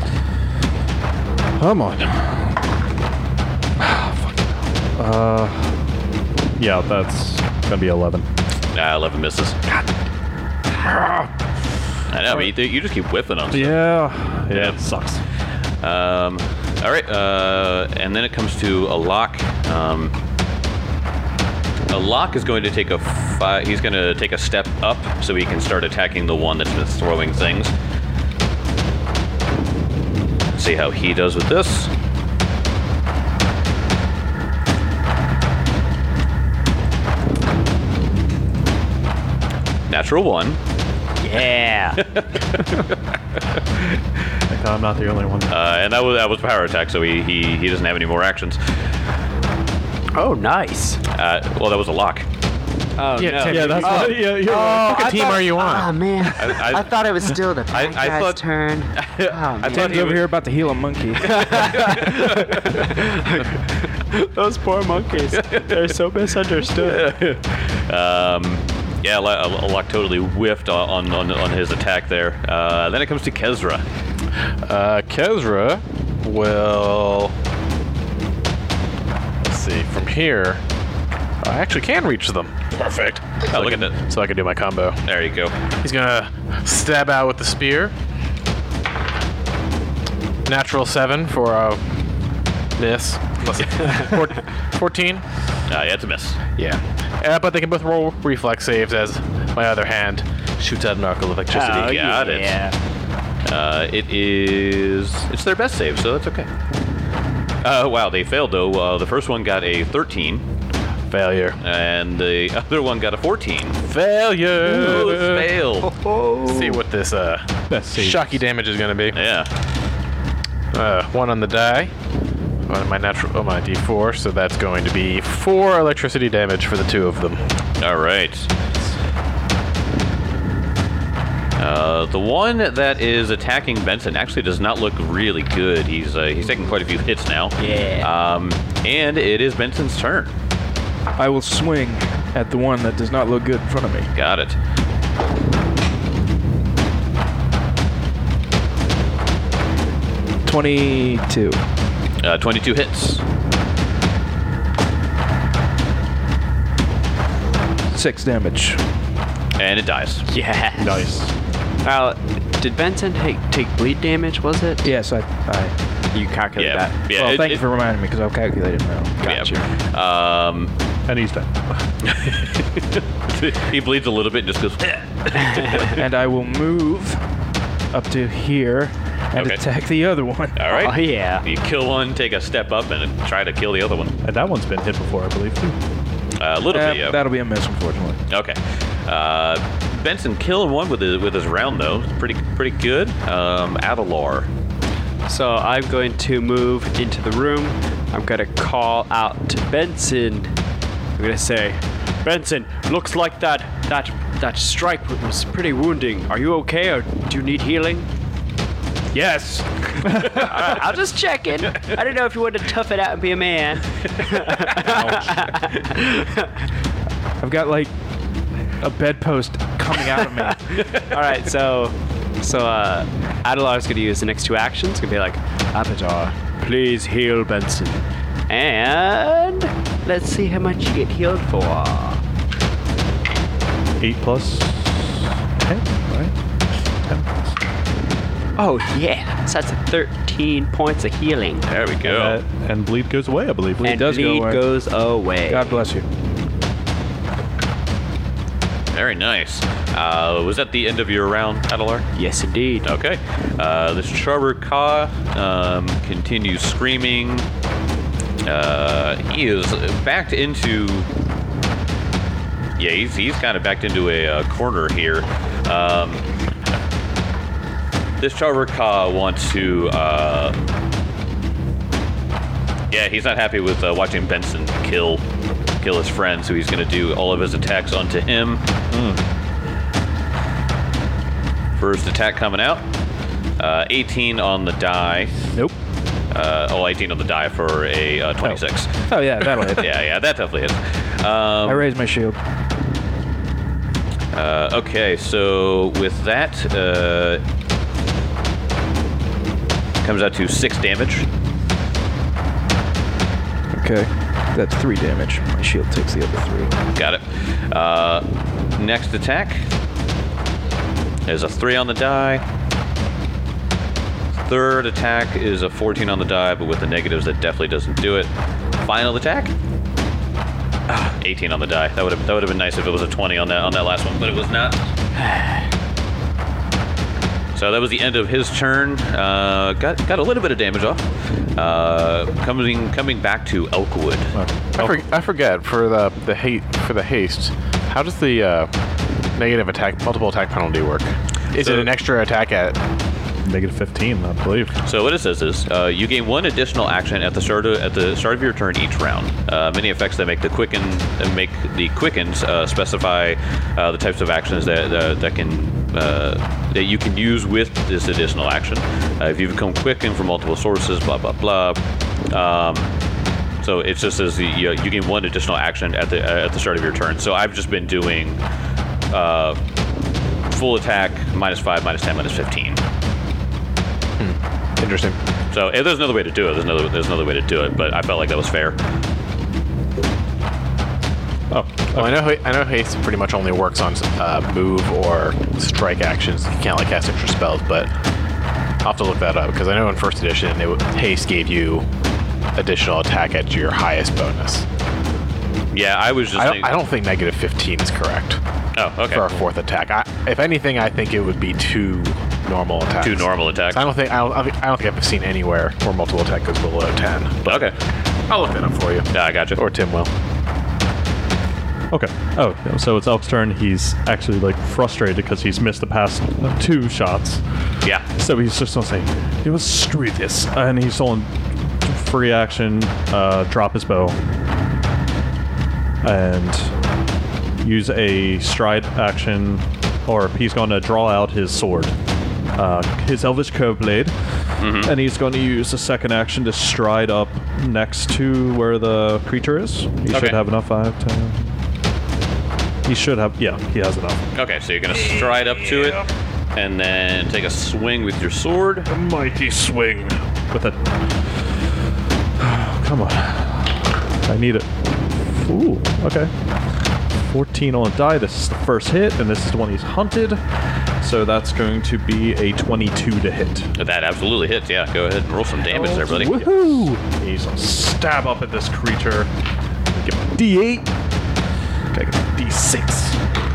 Come on. Fuck. Uh, yeah, that's gonna be eleven. Nah, eleven misses. I know, but you, you just keep whiffing them. So. Yeah. Yeah, Yeah. it sucks. Um, all right, uh, and then it comes to a lock. Um, a lock is going to take a fi- he's going to take a step up so he can start attacking the one that's been throwing things. See how he does with this. Natural one. Yeah. I'm not the only one. Uh, and that was that was power attack, so he, he he doesn't have any more actions. Oh, nice. Uh, well, that was a lock. Oh, Yeah, no. Tim, Yeah, that's what, yeah, you're right. What team are you Oh, on? man. I- I, I- thought it was still the I- bad I guy's thought- turn. Oh, I man. thought Tim's he over was- here about to heal a monkey. Those poor monkeys. They're so misunderstood. Um, yeah, Lo- Lock totally whiffed on, on on his attack there. Uh, then it comes to Kezra. Uh, Kezra will. Let's see. From here, I actually can reach them. Perfect. Oh, look at that. So I can do my combo. There you go. He's gonna stab out with the spear. Natural seven for a miss. Four- fourteen. Uh, yeah, it's a miss. Yeah. Uh, but they can both roll reflex saves as my other hand shoots out an arc of electricity. Oh, Got it. yeah. Uh, it is. It's their best save, so that's okay. Uh, wow, they failed though. Uh, the first one got a thirteen, Failure. and the other one got a fourteen. Failure. Ooh, it failed. Let's see what this uh, Best save. shocky damage is gonna be. Yeah. Uh, one on the die. On my natural, oh my D four, so that's going to be four electricity damage for the two of them. All right. Uh, the one that is attacking Benson actually does not look really good. He's uh, he's taking quite a few hits now. Yeah. Um, and it is Benson's turn. I will swing at the one that does not look good in front of me. Got it. twenty-two. Uh, twenty-two hits. Six damage. And it dies. Yeah. Nice. Uh, did Benson take take bleed damage? Was it? Yes, I. I You calculated Yeah. that. Yeah. well, it- thank it- you for reminding me because I'll calculate it now. Got you. Yeah. Um, And he's dead. he bleeds a little bit and just goes. And I will move up to here and Okay. attack the other one. All right. Oh yeah. You kill one, take a step up, and try to kill the other one. And that one's been hit before, I believe, too. Uh, a little Uh, bit, yeah. That'll be a miss, unfortunately. Okay. Uh, Benson killing one with his, with his round though. Pretty pretty good. Um, Adelar. So I'm going to move into the room. I'm going to call out to Benson. I'm going to say, Benson, looks like that that that strike was pretty wounding. Are you okay, or do you need healing? Yes. Alright, I'll just check in. I don't know if you want to tough it out and be a man. I've got like a bedpost coming out of me. All right, so so uh, Adelar's going to use the next two actions. Going to be like, Avatar, please heal Benson, and let's see how much you get healed for. Eight plus ten, right? Ten plus. Oh yeah, so that's a thirteen points of healing. There we go. And, that- and bleed goes away, I believe. And does go bleed away. goes away. God bless you. Very nice. Uh, was that the end of your round, Adelar? Yes, indeed. Okay. Uh, this Charber Ka um, continues screaming. Uh, he is backed into. Yeah, he's, he's kind of backed into a, uh corner here. Um, this Charber Ka wants to. Uh, yeah, he's not happy with uh, watching Benson kill kill his friend, so he's going to do all of his attacks onto him. First attack coming out. Uh, eighteen on the die. Nope. Uh, oh, eighteen on the die for a uh, twenty-six. Oh yeah, that'll hit. Yeah, yeah, that definitely hits. Um, I raise my shield. Uh, okay, so with that, uh, comes out to six damage. Okay, that's three damage. My shield takes the other three. Got it. Uh, next attack is a three on the die. Third attack is a fourteen on the die, but with the negatives, that definitely doesn't do it. Final attack. Ah, eighteen on the die. That would have that would have been nice if it was a twenty on that on that last one, but it was not. So that was the end of his turn. Uh, got got a little bit of damage off. Uh, coming coming back to Elkwood. I, for, I forget for the the hate for the haste. How does the uh, negative attack multiple attack penalty work? Is So- it an extra attack at? Negative fifteen, I believe. So what it says is, uh, you gain one additional action at the start of, at the start of your turn each round. Uh, many effects that make the quicken uh, make the quickens uh, specify uh, the types of actions that uh, that can uh, that you can use with this additional action. Uh, if you become quicken from multiple sources, blah blah blah. Um, so it just says the, you, you gain one additional action at the uh, at the start of your turn. So I've just been doing uh, full attack minus five, minus ten, minus fifteen. Interesting. So if there's another way to do it. There's another there's another way to do it, but I felt like that was fair. Oh, Well, I know I know haste pretty much only works on uh, move or strike actions. You can't like cast extra spells, but I'll have to look that up because I know in first edition it, w- haste gave you additional attack at your highest bonus. Yeah, I was just. I don't, think- I don't think negative fifteen is correct Oh, okay. for a fourth attack. I, if anything, I think it would be two normal attacks. Two normal attacks. I don't think I don't, I don't think I've seen anywhere where multiple attack goes below ten. But Okay. I'll look that up for you. Yeah, I got you. Or Tim will. okay. Oh, yeah, so it's Elk's turn. He's actually like frustrated because he's missed the past uh, two shots. Yeah. So he's just gonna say, "It was screw this," and he's on free action, uh, drop his bow, and use a stride action, or he's gonna draw out his sword, uh, his Elvish Curve Blade, and he's going to use a second action to stride up next to where the creature is. He Okay. should have enough. Five, ten. He should have. Yeah, he has enough. Okay, so you're gonna stride up to it, and then take a swing with your sword. A mighty swing with a. Come on. I need it. Ooh, okay. fourteen on the die. This is the first hit, and this is the one he's hunted. So that's going to be a twenty-two to hit. That absolutely hits. Yeah, go ahead and roll some damage there, buddy. Woohoo! He's gonna stab up at this creature. Give him a D eight. Okay, get a D six.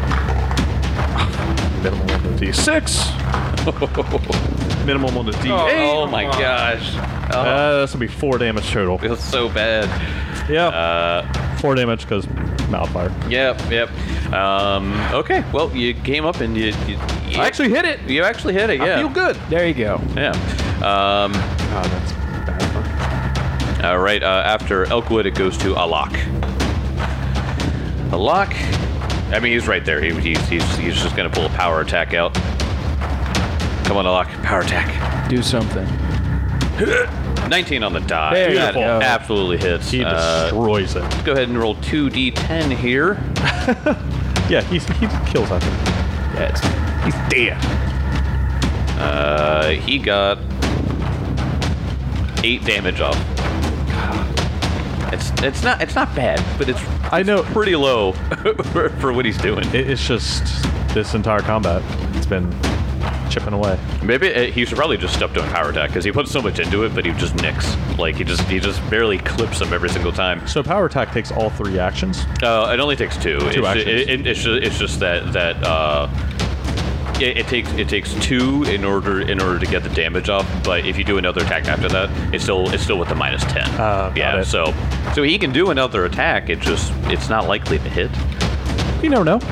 Minimum on the D six. Minimum on the D eight. Oh, my gosh. Oh, Uh, that's gonna be four damage total. feels so bad. Yeah, Uh, four damage because malfire. yep, yep. Um, okay, well, you came up and you, you, you I actually hit it. You actually hit it. Yeah. I feel good. There you go. Yeah. Um, Oh, that's bad. all right. Uh, after Elkwood, it goes to Alak. Alak. I mean, he's right there. He, he's, he's he's just gonna pull a power attack out. Come on, Alak. Power attack. Do something. nineteen on the die. There you That go. absolutely hits. He Uh, destroys it. go ahead and roll two d ten here. Yeah, he's, he kills that thing. Yeah, it's, He's dead. uh, he got eight damage off. It's it's not it's not bad, but it's I know. pretty low for, for what he's doing. It, it's just this entire combat. It's been chipping away. Maybe uh, he should probably just stop doing power attack because he puts so much into it, but he just nicks. Like he just he just barely clips him every single time. So power attack takes all three actions. Uh, it only takes two. it's, ju- actions. It, it, it's, just, it's just that that uh, it, it takes it takes two in order in order to get the damage off. But if you do another attack after that, it's still it's still with the minus ten. Ah, got yeah. it. So so he can do another attack. It just it's not likely to hit. You never know.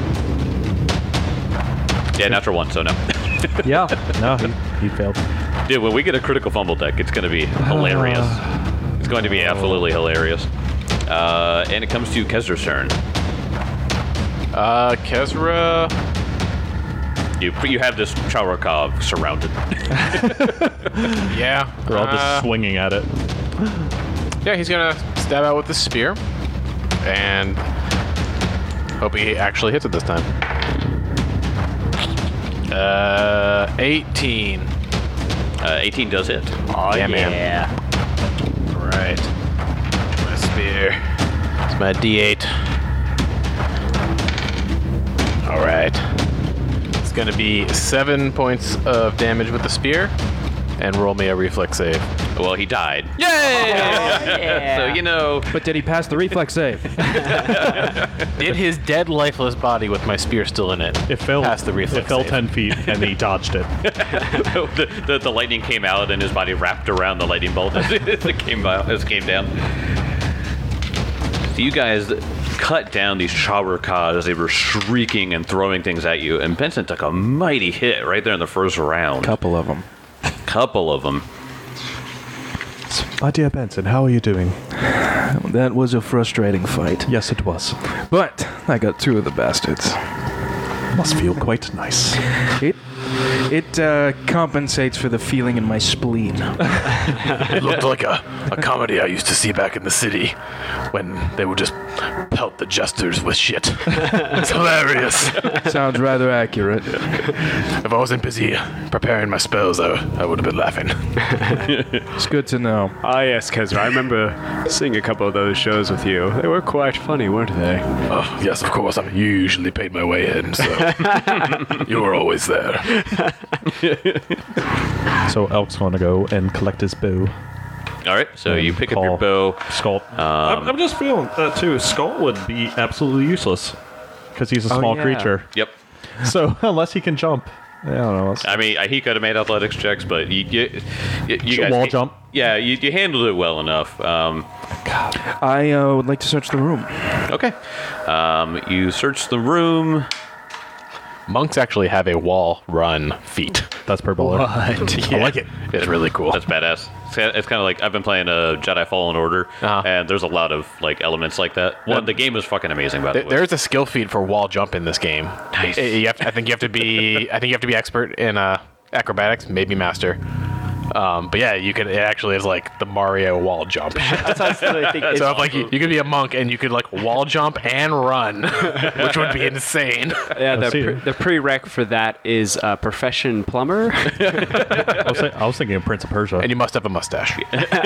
Yeah, natural one. So no. Yeah. No, he, he failed. Dude, when we get a critical fumble deck, it's going to be hilarious. It's going to be absolutely hilarious. Uh, and it comes to Kezra's turn. Uh, Kezra. You you have this Chaurokov surrounded. Yeah. They're all uh, just swinging at it. Yeah, he's gonna stab out with the spear, and hope he actually hits it this time. Uh, eighteen. Uh, eighteen does hit. Oh yeah, man. Right. My spear. It's my D eight. All right. It's gonna be seven points of damage with the spear, and roll me a reflex save. Well, he died. Yeah. So you know. But did he pass the reflex save? Did his dead, lifeless body with my spear still in it? It fell. Past the reflex It fell save. ten feet, and he dodged it. the, the, the lightning came out and his body wrapped around the lightning bolt as it came out, as it came down. So you guys cut down these Chaurokov as they were shrieking and throwing things at you, and Benson took a mighty hit right there in the first round. Couple of them. Couple of them. My dear Benson, how are you doing? That was a frustrating fight. Yes, it was. But I got two of the bastards. Must feel quite nice. It it uh, compensates for the feeling in my spleen. It looked like a, a comedy I used to see back in the city when they would just pelt the jesters with shit. It's hilarious. Sounds rather accurate. If I wasn't busy preparing my spells, I, I would have been laughing. It's good to know. Ah, yes, Kezra. I remember seeing a couple of those shows with you. They were quite funny, weren't they? Oh, yes, of course. I'm usually paid my way in, so you were always there. So Elk's going to go and collect his bow. All right, so you And pick up your call bow. Skull. I'm, I'm just feeling that too. Skull would be absolutely useless because he's a Oh, small yeah. creature. Yep. So unless he can jump, I don't know. It's- I mean, he could have made athletics checks, but you, you, you, you guys, Wall jump? Yeah, you, you handled it well enough. Um, I uh, would like to search the room. okay. Um, you search the room. Monks actually have a wall run feat. That's purple. What? I like it. It's really cool. That's badass. It's, kind of- it's kind of like I've been playing a Jedi Fallen Order, Uh-huh. and there's a lot of like elements like that. One, the game is fucking amazing, by the There- way. There's a skill feat for wall jump in this game. Nice. Uh, You have, I think you have to be. I think you have to be expert in uh, acrobatics, maybe master. Um, but yeah, you could. It actually is like the Mario wall jump. That's what I think. So if, like you, you could be a monk and you could like wall jump and run, which would be insane. Yeah, the, Let's see. pre- the prereq for that is uh, profession plumber. I, was think- I was thinking of Prince of Persia. And you must have a mustache.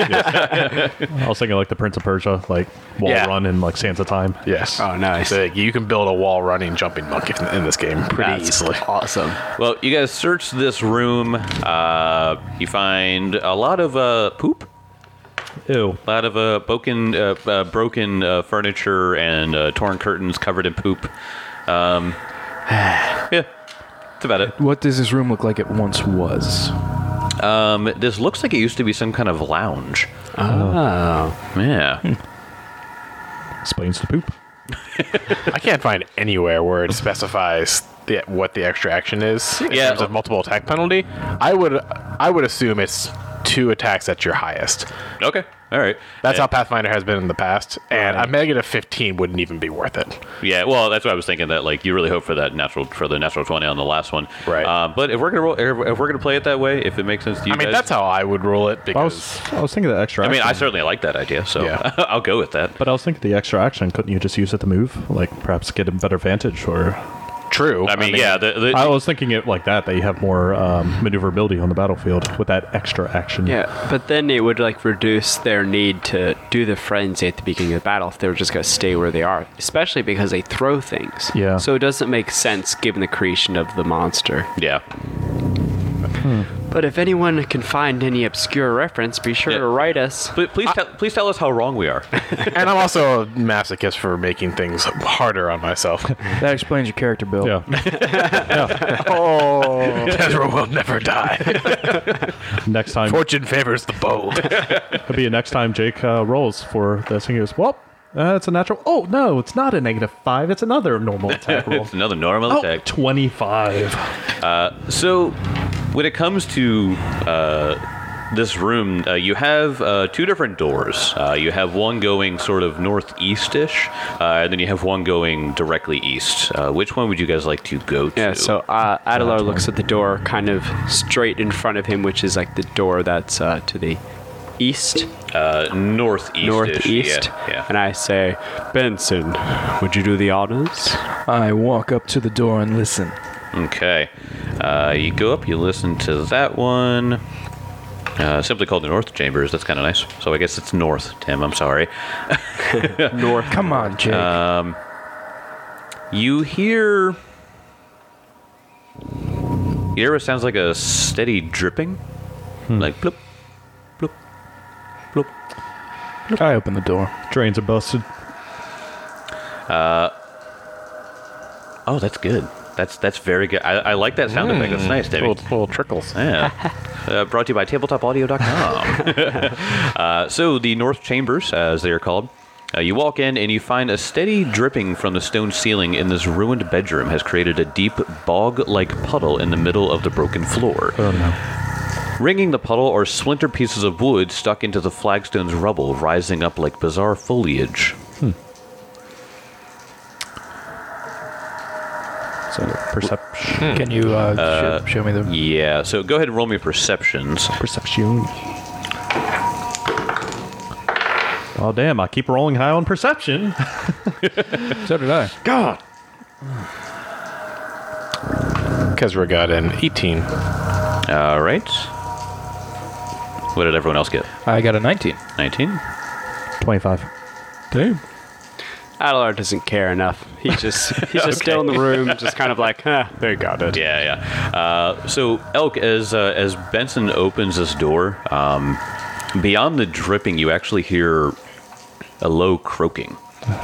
I was thinking like the Prince of Persia, like wall Yeah. run in like Sands of Time. Yes. Oh, nice. So you can build a wall running, jumping monk in in this game pretty That's easily. awesome. Well, you guys search this room. Uh, you find a lot of uh, poop. Ew. A lot of uh, broken, uh, uh, broken uh, furniture and uh, torn curtains covered in poop. Um, yeah, that's about it. What does this room look like it once was? Um, this looks like it used to be some kind of lounge. Oh. Yeah. Explains the poop. I can't find anywhere where it specifies the, what the extra action is in Yeah. terms of multiple attack penalty. I would I would assume it's two attacks at your highest. Okay. All right. That's Uh, how Pathfinder has been in the past, and a negative fifteen wouldn't even be worth it. Yeah, well, that's what I was thinking. That like you really hope for that natural for the natural twenty on the last one, Right. Um, but if we're gonna roll, if if we're gonna play it that way, if it makes sense to you I mean, guys, that's how I would rule it I because was I was thinking the extra. I mean, I action. certainly like that idea, so Yeah. I'll go with that. But I was thinking the extra action. Couldn't you just use it to move? Like perhaps get a better vantage, or true. I mean, yeah, the, the, I was thinking it like that. That you have more um, maneuverability on the battlefield with that extra action. Yeah, but then it would like reduce their need to do the frenzy at the beginning of the battle if they were just going to stay where they are, especially because they throw things. Yeah. So it doesn't make sense given the creation of the monster. yeah. But if anyone can find any obscure reference, be sure Yeah. to write us. But please, tell, please tell us how wrong we are. And I'm also a masochist for making things harder on myself. That explains your character build. Yeah. Oh, Ezra will never die. Next time, Fortune favors the bold. could be next time Jake uh, rolls for this, and he goes, "Well, uh, it's a natural. Oh no, it's not a negative five. It's another normal attack roll. It's another normal Oh, attack. twenty-five. So, when it comes to uh, this room, uh, you have uh, two different doors. Uh, you have one going sort of northeast-ish, uh, and then you have one going directly east. Uh, which one would you guys like to go to? Yeah, so uh, Adelar looks at the door kind of straight in front of him, which is like the door that's uh, to the east. Uh, northeast. Northeast. Yeah, yeah. And I say, Benson, would you do the honors? I walk up to the door and listen. Okay. Uh, you go up, you listen to that one. Uh, simply called the North Chambers. That's kind of nice. So I guess it's north, Tim. I'm sorry. North. Come on, Jake. Um, you hear... You hear what sounds like a steady dripping? Like bloop, bloop, bloop. I open the door. Drains are busted. Oh, that's good. That's that's very good. I, I like that sound effect. That's nice, David. Little, little trickles. Yeah. Uh, brought to you by tabletop audio dot com. uh, so, the North Chambers, as they are called, uh, you walk in and you find a steady dripping from the stone ceiling in this ruined bedroom has created a deep bog-like puddle in the middle of the broken floor. Oh no. Ringing the puddle are splintered pieces of wood stuck into the flagstone's rubble, rising up like bizarre foliage. So perception. Can you uh, show, show me the... Yeah, so go ahead and roll me perceptions. Perception. Oh damn! I keep rolling high on perception. So did I. God. Kezra got an eighteen. All right. What did everyone else get? I got a nineteen. nineteen? Twenty-five. Damn. Adelar doesn't care enough. He's just he's just still in the room, just kind of like, huh, they got it. Yeah, yeah. Uh, so, Elk, as uh, as Benson opens this door, um, beyond the dripping, you actually hear a low croaking.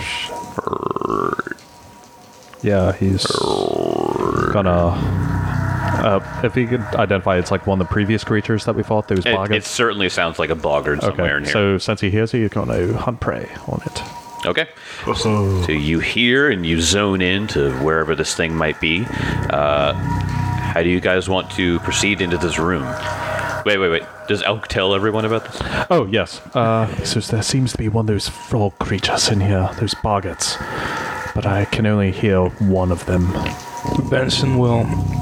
Yeah, he's gonna. Uh, if he could identify, it's like one of the previous creatures that we fought. Those It, boggards. it certainly sounds like a boggard somewhere in Okay, here. so since he hears it, he's going to hunt prey on it. Okay. So you hear and you zone in to wherever this thing might be. Uh, how do you guys want to proceed into this room? Wait, wait, wait. Does Elk tell everyone about this? Oh, yes. Uh, so there seems to be one of those frog creatures in here, those boggards. But I can only hear one of them. Benson will...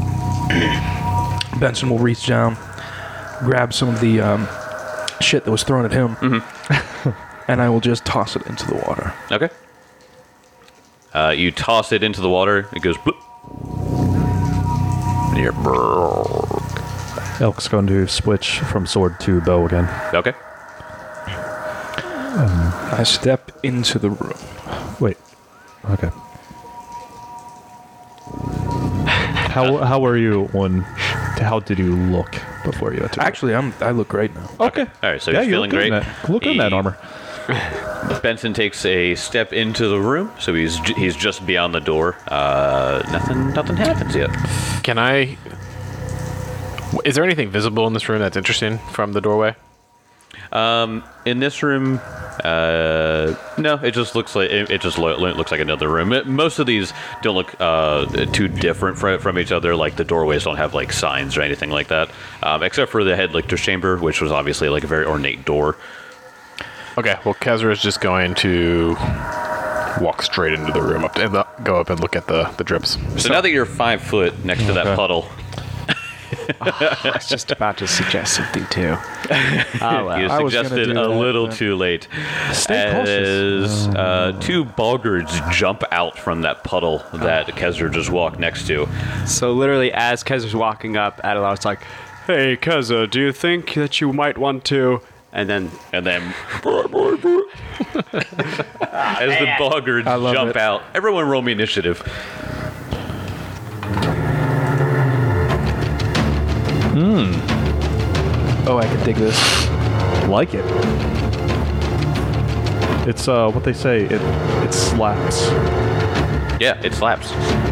Benson will reach down, grab some of the um, shit that was thrown at him, and I will just toss it into the water. Okay. Uh, you toss it into the water. It goes bloop. And you're brrr. Elk's going to switch from sword to bow again. Okay. I step into the room. Wait. Okay. How how were you on? How did you look before you attacked? Actually, I'm. I look great now. Okay. All right, so yeah, he's you feeling look good great. in that, look good in that He- armor. Benson takes a step into the room, so he's he's just beyond the door. Uh, nothing nothing happens yet. Can I... Is there anything visible in this room that's interesting from the doorway? Um, in this room, uh, no, it just looks like it, it just lo- looks like another room. It- most of these don't look uh, too different from, from each other. Like the doorways don't have like signs or anything like that, um, except for the head lictor's chamber, which was obviously like a very ornate door. Okay, well, Kezra is just going to walk straight into the room, up to, and the, go up and look at the, the drips. So, now that you're five foot next to that puddle, I was just about to suggest something too. Oh, well. you I was gonna suggested do a that, little but- too late. Stay cautious. As uh, two boggards jump out from that puddle that Kezra just walked next to. So literally, as Kezra's walking up, Adelar's like, "Hey, Kezra, do you think that you might want to?" And then And then, as the boggards I love jump it. out, everyone roll me initiative. Oh, I can dig this. Like it. It's uh what they say. It it slaps. Yeah, it slaps.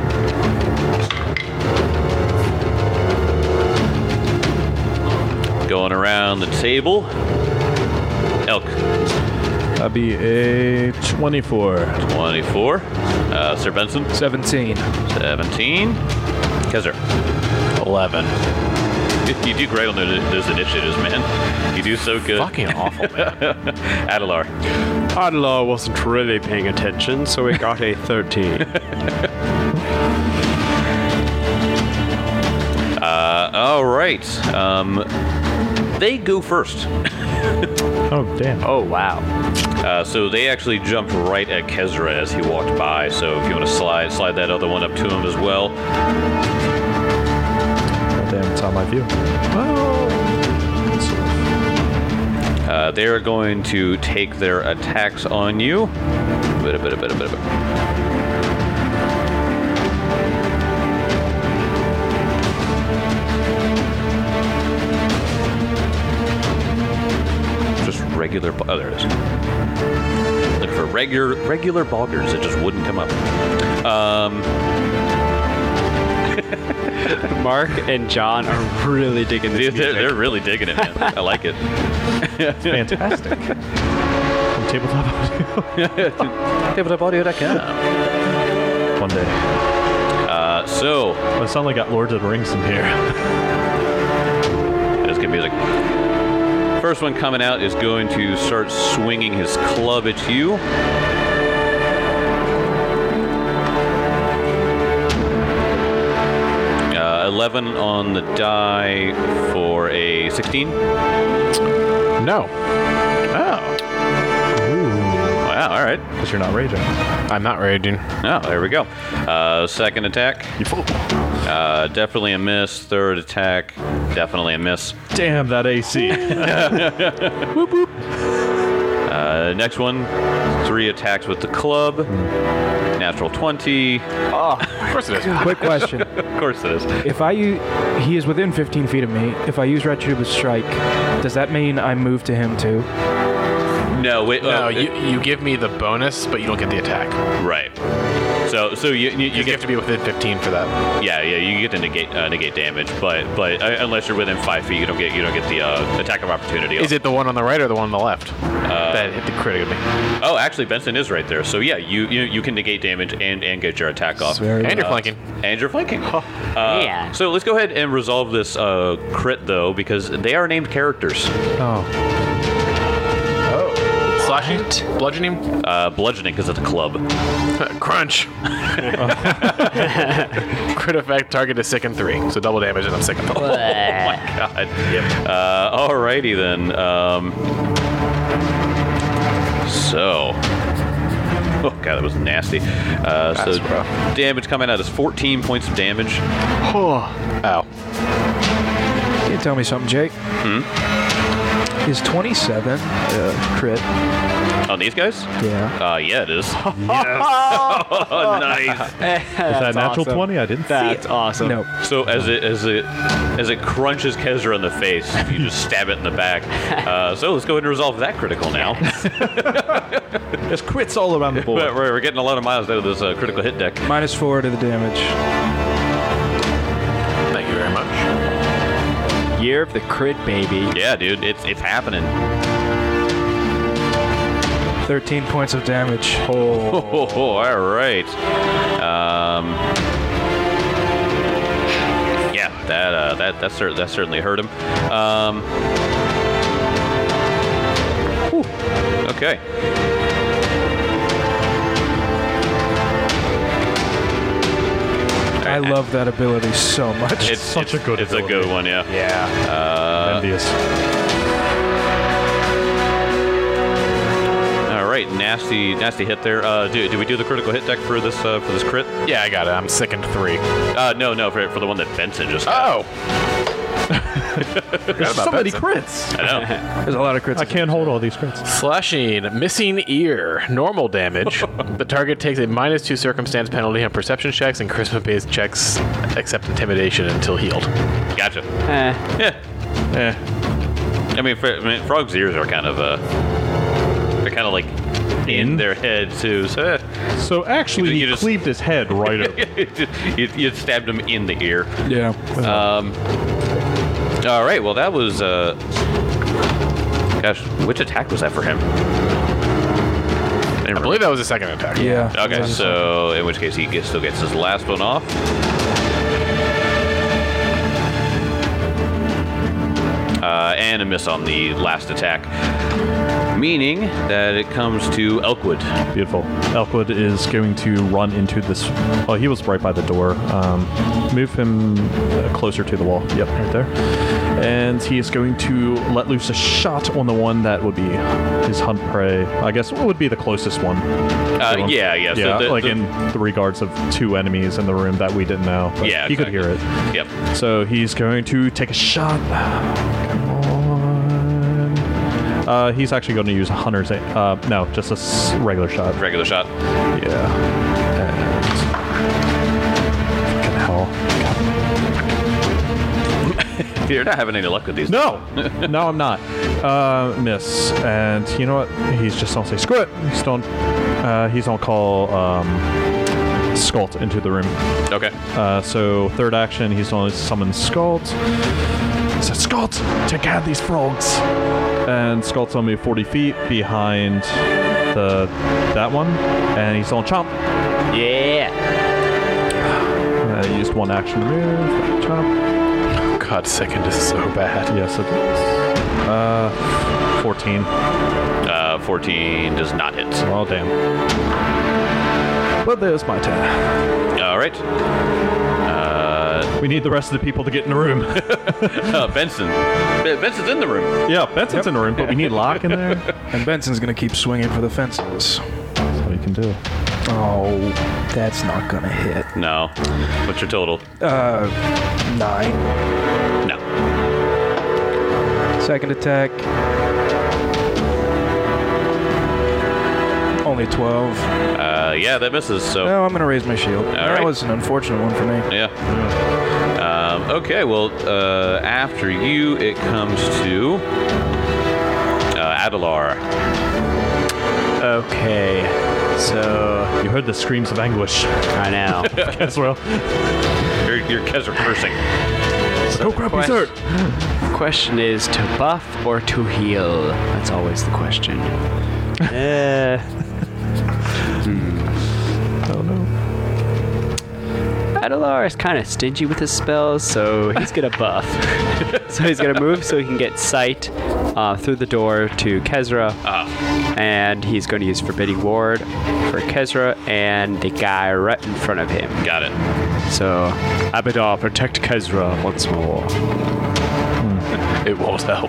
Going around the table. Elk, That'd be a twenty-four. twenty-four. Uh, Sir Benson, Seventeen. seventeen. Kezra, eleven. You do great on those, those initiatives, man. You do so good. Fucking awful, man. Adelar. Adela wasn't really paying attention, so we got a thirteen. uh, all right. Um, they go first. Oh, damn. Oh, wow. Uh, so they actually jumped right at Kezra as he walked by. So if you want to slide slide that other one up to him as well. Oh, damn, it's on my view. Uh, they're going to take their attacks on you. Bit, bit, bit, bit, bit. Just regular. Bo- oh, there it is. Looking for regular regular boggers. It just wouldn't come up. Um. Mark and John are really digging this Dude, they're, music. they're really digging it, man. I like it. Fantastic. On tabletop audio. tabletop audio dot com. One day. Uh, so, Well, it sounds like got Lords of the Rings in here. let's get music. First one coming out is going to start swinging his club at you. Uh, eleven on the die for a sixteen. No. Oh. Wow, all right. Because you're not raging. I'm not raging. Oh, there we go. Uh, second attack. You fool. Uh, definitely a miss. Third attack. Definitely a miss. Damn that A C. Uh, next one. Three attacks with the club. Natural twenty. Of course it is. Quick question. Of course it is. If I use, he is within fifteen feet of me. If I use Retributive Strike, does that mean I move to him too? No, wait. No, uh, you, you give me the bonus, but you don't get the attack. Right. So, so you you, you You get have to be within fifteen for that. yeah yeah you get to negate uh, negate damage, but but uh, unless you're within five feet, you don't get you don't get the uh, attack of opportunity. Is it the one on the right or the one on the left that hit the critic me? Oh, actually, Benson is right there. So yeah, you you, you can negate damage and, and get your attack off. Very And you're well. flanking. And you're flanking. Uh, Yeah. So let's go ahead and resolve this uh, crit though, because they are named characters. Oh. Slashing? Bludgeoning? Uh, bludgeoning because of the club. Crunch. Crit effect, target is sick in three. So double damage and I'm sick in three. Oh my god. Uh, alrighty then. Um, so. Oh god, that was nasty. Uh, so That's rough. damage coming out is fourteen points of damage. Ow. Can you tell me something, Jake? Hmm? Is twenty-seven uh, crit? On these guys? Yeah. Uh, yeah, it is. Oh, nice. Was that natural awesome. twenty? I didn't see That's it. awesome. No. So as it as it as it crunches Kezra in the face, you just stab it in the back. Uh, so let's go ahead and resolve that critical now. There's crits all around the board. we're, we're getting a lot of miles out of this uh, critical hit deck. Minus four to the damage. Thank you very much. Year of the crit, baby. Yeah, dude, it's it's happening. thirteen points of damage. Oh, all right. Um, yeah, that uh, that that, cer- that certainly hurt him. Um, whew, okay. I love that ability so much. It's such it's, a good It's a ability. good one, yeah. Yeah. Uh, Envious. all right, nasty nasty hit there. Uh, do, do we do the critical hit deck for this uh, for this crit? Yeah, I got it. I'm sick in three. Uh, no, no, for, for the one that Benson just got. Oh! There's so many crits. I know. There's a lot of crits. I can't hold all these crits. Slashing, missing ear, normal damage. The target takes a minus two circumstance penalty on perception checks and charisma-based checks, except intimidation, until healed. Gotcha. Eh. Yeah. Yeah. I mean, for, I mean, frog's ears are kind of uh, they're kind of like in, In? their head too. So eh. So actually, You you just- cleaved his head right over. you, you stabbed him in the ear. Yeah. Um. All right. Well, that was. Uh, gosh, which attack was that for him? I, didn't I believe that was the second attack. Yeah. Okay, That was- so in which case he gets, still gets his last one off. uh, and a miss on the last attack. Meaning that it comes to Elkwood. Beautiful. Elkwood is going to run into this. Oh, he was right by the door. Um, move him uh, closer to the wall. Yep, right there. And he is going to let loose a shot on the one that would be his hunt prey. I guess what would be the closest one? Uh, to him? yeah, yeah. So Yeah, the- like the- in the regards of two enemies in the room that we didn't know. But Yeah, he could hear it. Yep. So he's going to take a shot. Come on. Uh, he's actually going to use a hunter's aim. Uh, no, just a s- regular shot. Regular shot. Yeah. And fucking hell. You're not having any luck with these. No, no, I'm not. Uh, miss. And you know what? He's just gonna say screw it. He's don't. Uh, he's gonna call um, Scald into the room. Okay. Uh, so third action, he's gonna summon Scald. He says, Scald, take care of these frogs. And Scald's gonna move forty feet behind the that one, and he's gonna chomp. Yeah. Uh, he used one action to move. Chomp. God, second is so bad. Yes, it is. Uh, fourteen. Uh, fourteen does not hit. Oh, damn. But there's my turn. All right. Uh, We need the rest of the people to get in the room. uh, Benson. Ben- Benson's in the room. Yeah, Benson's in the room, but we need Locke in there. And Benson's gonna keep swinging for the fences. That's what you can do. Oh, that's not gonna hit. No. What's your total? Uh, nine. No. Second attack. Only twelve. Uh, yeah, that misses. So. No, I'm gonna raise my shield. that right. was an unfortunate one for me. Yeah. Um, okay, well, uh, after you, it comes to uh, Adelar. Okay. So You heard the screams of anguish I know. as well. Your, your Kez are cursing. Oh crap, he's hurt. Question is to buff or to heal? That's always the question. uh, Oh no. Adelar is kind of stingy with his spells, so he's gonna buff. So he's gonna move so he can get sight uh, through the door to Kezra, Ah, and he's going to use Forbidding Ward for Kezra and the guy right in front of him. got it. So, Abadar, protect Kezra once more. It won't help.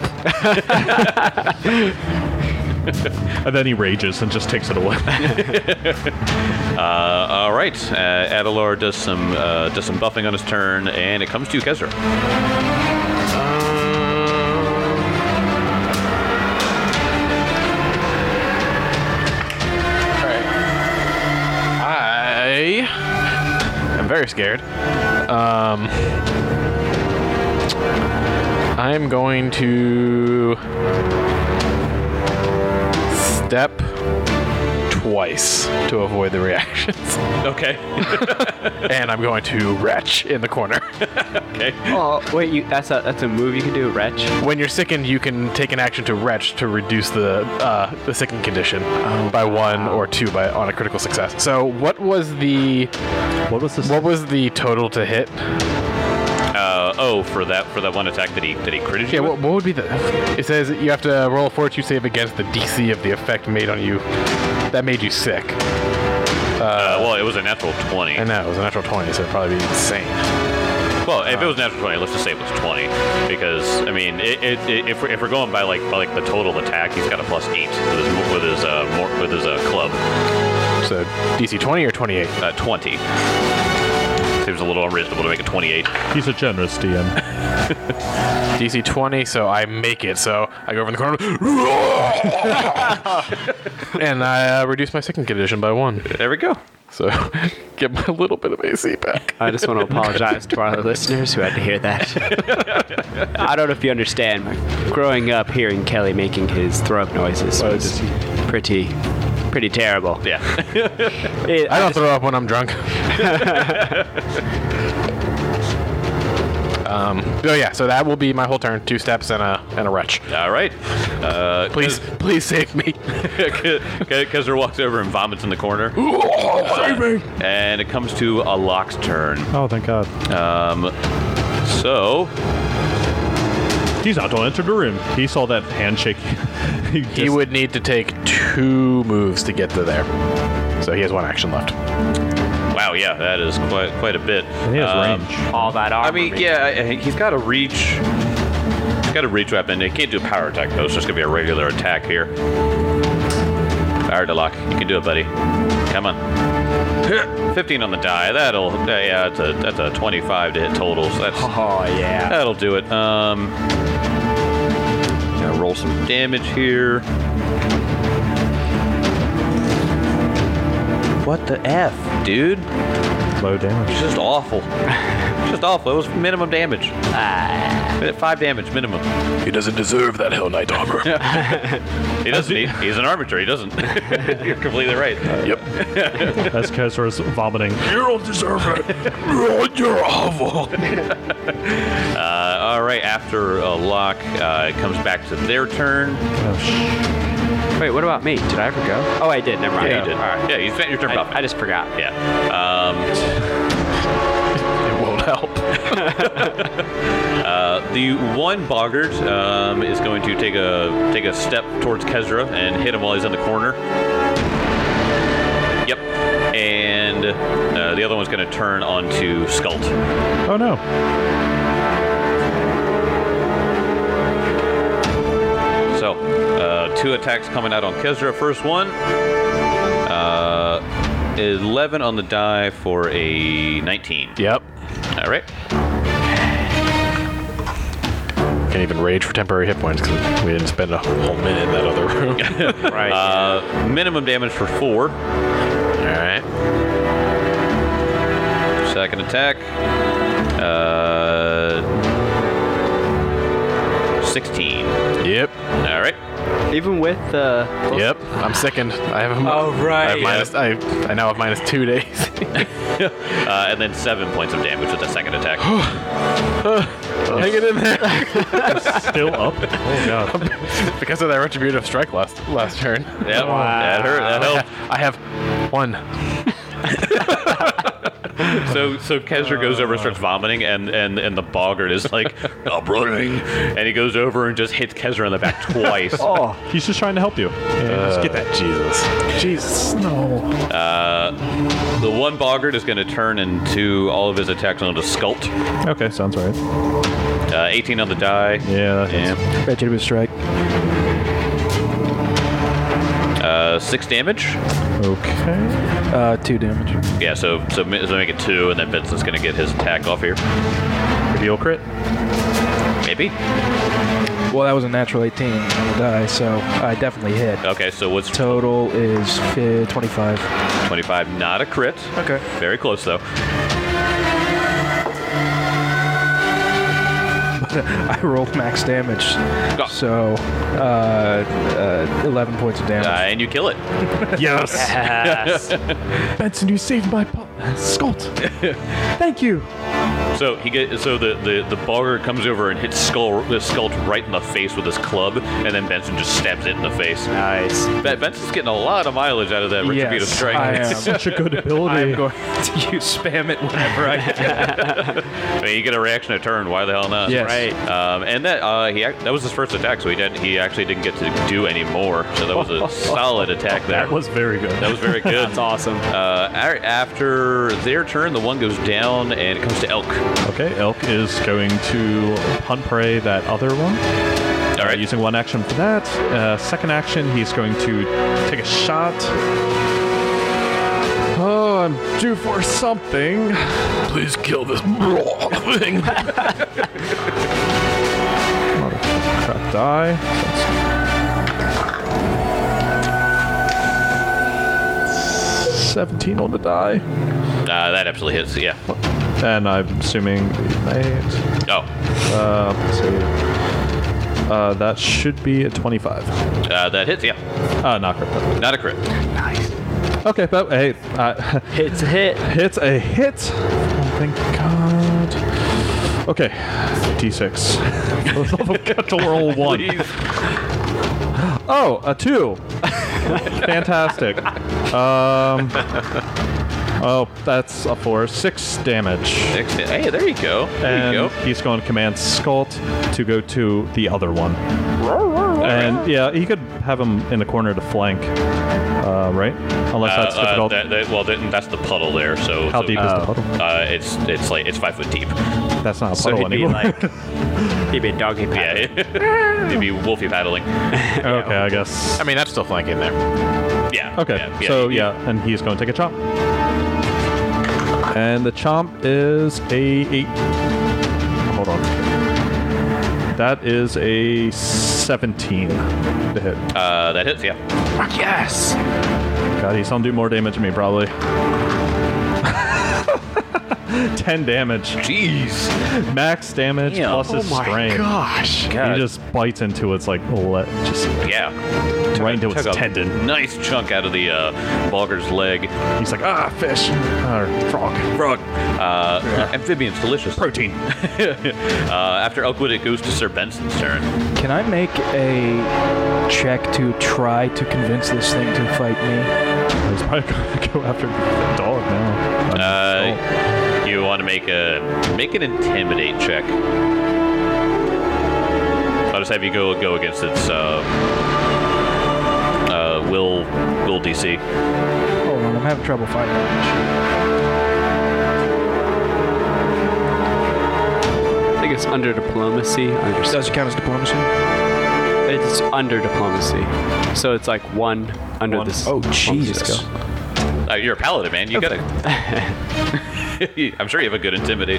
And then he rages and just takes it away. Uh, all right. Uh, Adelar does some uh, does some buffing on his turn, and it comes to Kezra. I am very scared. Um, I'm going to step twice to avoid the reactions. Okay. And I'm going to retch in the corner. Okay. Oh, wait, you, that's a that's a move you can do, Wretch? When you're sickened, you can take an action to retch to reduce the uh, the sickened condition by one or two by on a critical success. So what was the What was this? what was the total to hit? Uh, oh, for that for that one attack that he that he critted Yeah, you what, with? what would be the? It says you have to roll a fortitude save against the D C of the effect made on you. That made you sick. Uh, well, it was a natural twenty. I know it was a natural twenty, so it'd probably be insane. Well, if it was natural twenty, let's just say it was twenty, because I mean, it, it, it, if we're, if we're going by like by like the total attack, he's got a plus eight with his with his uh more, with his uh, club. So D C twenty or twenty-eight? Uh, twenty. Seems a little unreasonable to make it twenty-eight. He's a generous D M. D C twenty, so I make it. So I go over in the corner, and I uh, reduce my second condition by one. There we go. So get my little bit of A C back. I just want to apologize to our listeners who had to hear that. I don't know if you understand, but growing up hearing Kelly making his throw up noises was pretty, pretty terrible. Yeah. It- I don't throw up when I'm drunk. um. So yeah. So that will be my whole turn. Two steps and a and a retch. All right. Uh, Please, please save me. Kezra walks over and vomits in the corner. Save me. And it comes to a Locke's turn. Oh, thank God. Um, so He's out to enter the room. He saw that handshake. he He just- would need to take two moves to get to there. So he has one action left. Wow, yeah, that is quite quite a bit. And he has Um, range. All that armor. I mean, yeah, I- I- he's got a reach. He's got a reach weapon. He can't do a power attack though. It's just gonna be a regular attack here. Fire Deloc, you can do it, buddy. Come on. fifteen on the die. That'll. Uh, yeah, that's a that's a twenty-five to hit total. So that's Oh yeah. that'll do it. Um, gotta roll some damage here. What the f, dude? Low damage. It's just awful. It's just awful. It was minimum damage. Five damage minimum. He doesn't deserve that Hell Knight armor. He doesn't. He, he's an arbitrary. He doesn't. You're completely right. Yep. As Kezra's vomiting. You don't deserve it. You're awful. Uh, all right. After a lock, uh, it comes back to their turn. Oh, sh- Wait, what about me? Did I ever go? Oh, I did. Never mind. Yeah, you did. All right. Yeah, you spent your turn I, buffing. I just forgot. Yeah. Um, It won't help. uh, the one boggart um, is going to take a take a step towards Kezra and hit him while he's in the corner. Yep. And uh, the other one's going to turn onto Skult. oh no. So, uh, two attacks coming out on Kezra. First one, uh, eleven on the die for a nineteen. Yep. All right. Can't even rage for temporary hit points because we didn't spend a whole minute in that other room. Right. Uh, minimum damage for four. All right. Second attack. Uh, sixteen. Yep. All right. Even with the. Yep. I'm sickened. I have. A, Oh, right, I have yeah. minus. I, I now have minus two days. Uh, and then seven points of damage with the second attack. Hang it in there. Still up? Oh god. Because of that retributive strike last last turn. Yep. That hurt. That helped. I have one. So so Kezra goes over and starts vomiting, and, and, and the boggart is like, I'm running. And he goes over and just hits Kezra in the back twice. Oh. He's just trying to help you. Yeah, just get that. Jesus. Jesus. No. Uh, the one boggart is going to turn into all of his attacks onto Skult. Okay, sounds right. Uh, eighteen on the die. Yeah. that hits. Yeah. Retributive strike. Uh, six damage. Okay. Uh, two damage. Yeah, so so, mi- so make it two, and then Benson's going to get his attack off here. Reveal crit. Maybe. Well, that was a natural eighteen on the die, so I definitely hit. Okay, so what's Total is fi- twenty-five. twenty-five? Not a crit. Okay. Very close though. I rolled max damage, so uh, uh, eleven points of Uh, damage. and you kill it. Yes. Yes. Benson, you saved my pu- Scott. Thank you. So he get so the the the boggart comes over and hits Skull the Skult right in the face with his club, and then Benson just stabs it in the face. Nice. Ben- Benson's getting a lot of mileage out of that retributive Yes, strike. I am. Such a good ability. I'm going to use spam it whenever I can. I mean, you get a reaction a turn. Why the hell not? Yes. Right. Um, and that uh, he ac- that was his first attack, so he didn't. He actually didn't get to do any more. So that was a solid attack there. That was very good. That was very good. That's awesome. Uh, a- after their turn, the one goes down, and it comes to Elk. Okay, Elk is going to hunt prey that other one. All right. Uh, using one action for that. Uh, second action, he's going to take a shot. Oh, I'm due for something. Please kill this thing. Not a crap die. That's seventeen on the die. Uh, that absolutely hits. Yeah. And I'm assuming eight. Oh. Uh, let's see. Uh, that should be a twenty-five. Uh, that hits. Yeah. Uh, not crit. though. Not a crit. Nice. Okay, but hey, uh, Hits a hit. hits a hit. Oh, thank God. Okay, D six. Both of them got to roll one. Please. Oh, a two. Fantastic. Um. Oh, that's a four. Six damage. Six- Hey, there you go. There And you go. he's going to command Scult to go to the other one. And yeah, he could have him in the corner to flank, uh, right? Unless that's Uh, uh, difficult. that, that, well, that, that's the puddle there. So How so, deep is the Oh. puddle? Uh, it's it's like it's five foot deep. That's not a So puddle he'd be anymore. like, he'd be doggy paddle. Yeah, it'd be Wolfie paddling. Okay, I guess. I mean, that's still flanking there. Yeah. Okay, yeah, yeah, so yeah. yeah, and he's going to take a chomp. And the chomp is a eight. Hold on. That is a seventeen to hit. Uh, that hits. Yeah. Yes. God, he's gonna do more damage to me probably. Ten damage. Jeez. Max damage Damn. plus his Oh my strain. gosh. He just bites into its like le- just Yeah. right into its Took a tendon. Nice chunk out of the uh, Bulger's leg. He's like, ah, fish or frog. Frog. Uh, Amphibians, delicious. Protein. Uh, after Elkwood, it goes to Sir Benson's turn. Can I make a check to try to convince this thing to fight me? He's probably gonna go after the dog now. Uh, you want to make a make an intimidate check. I'll just have you go go against its uh, uh, will will D C. Hold on, I'm having trouble finding it. I think it's under diplomacy. Under, Does it count as diplomacy? it's under diplomacy. So it's like one under One. this. Oh, diplomacy Jesus. skill. Uh, you're a paladin, man. You gotta. I'm sure you have a good intimidate.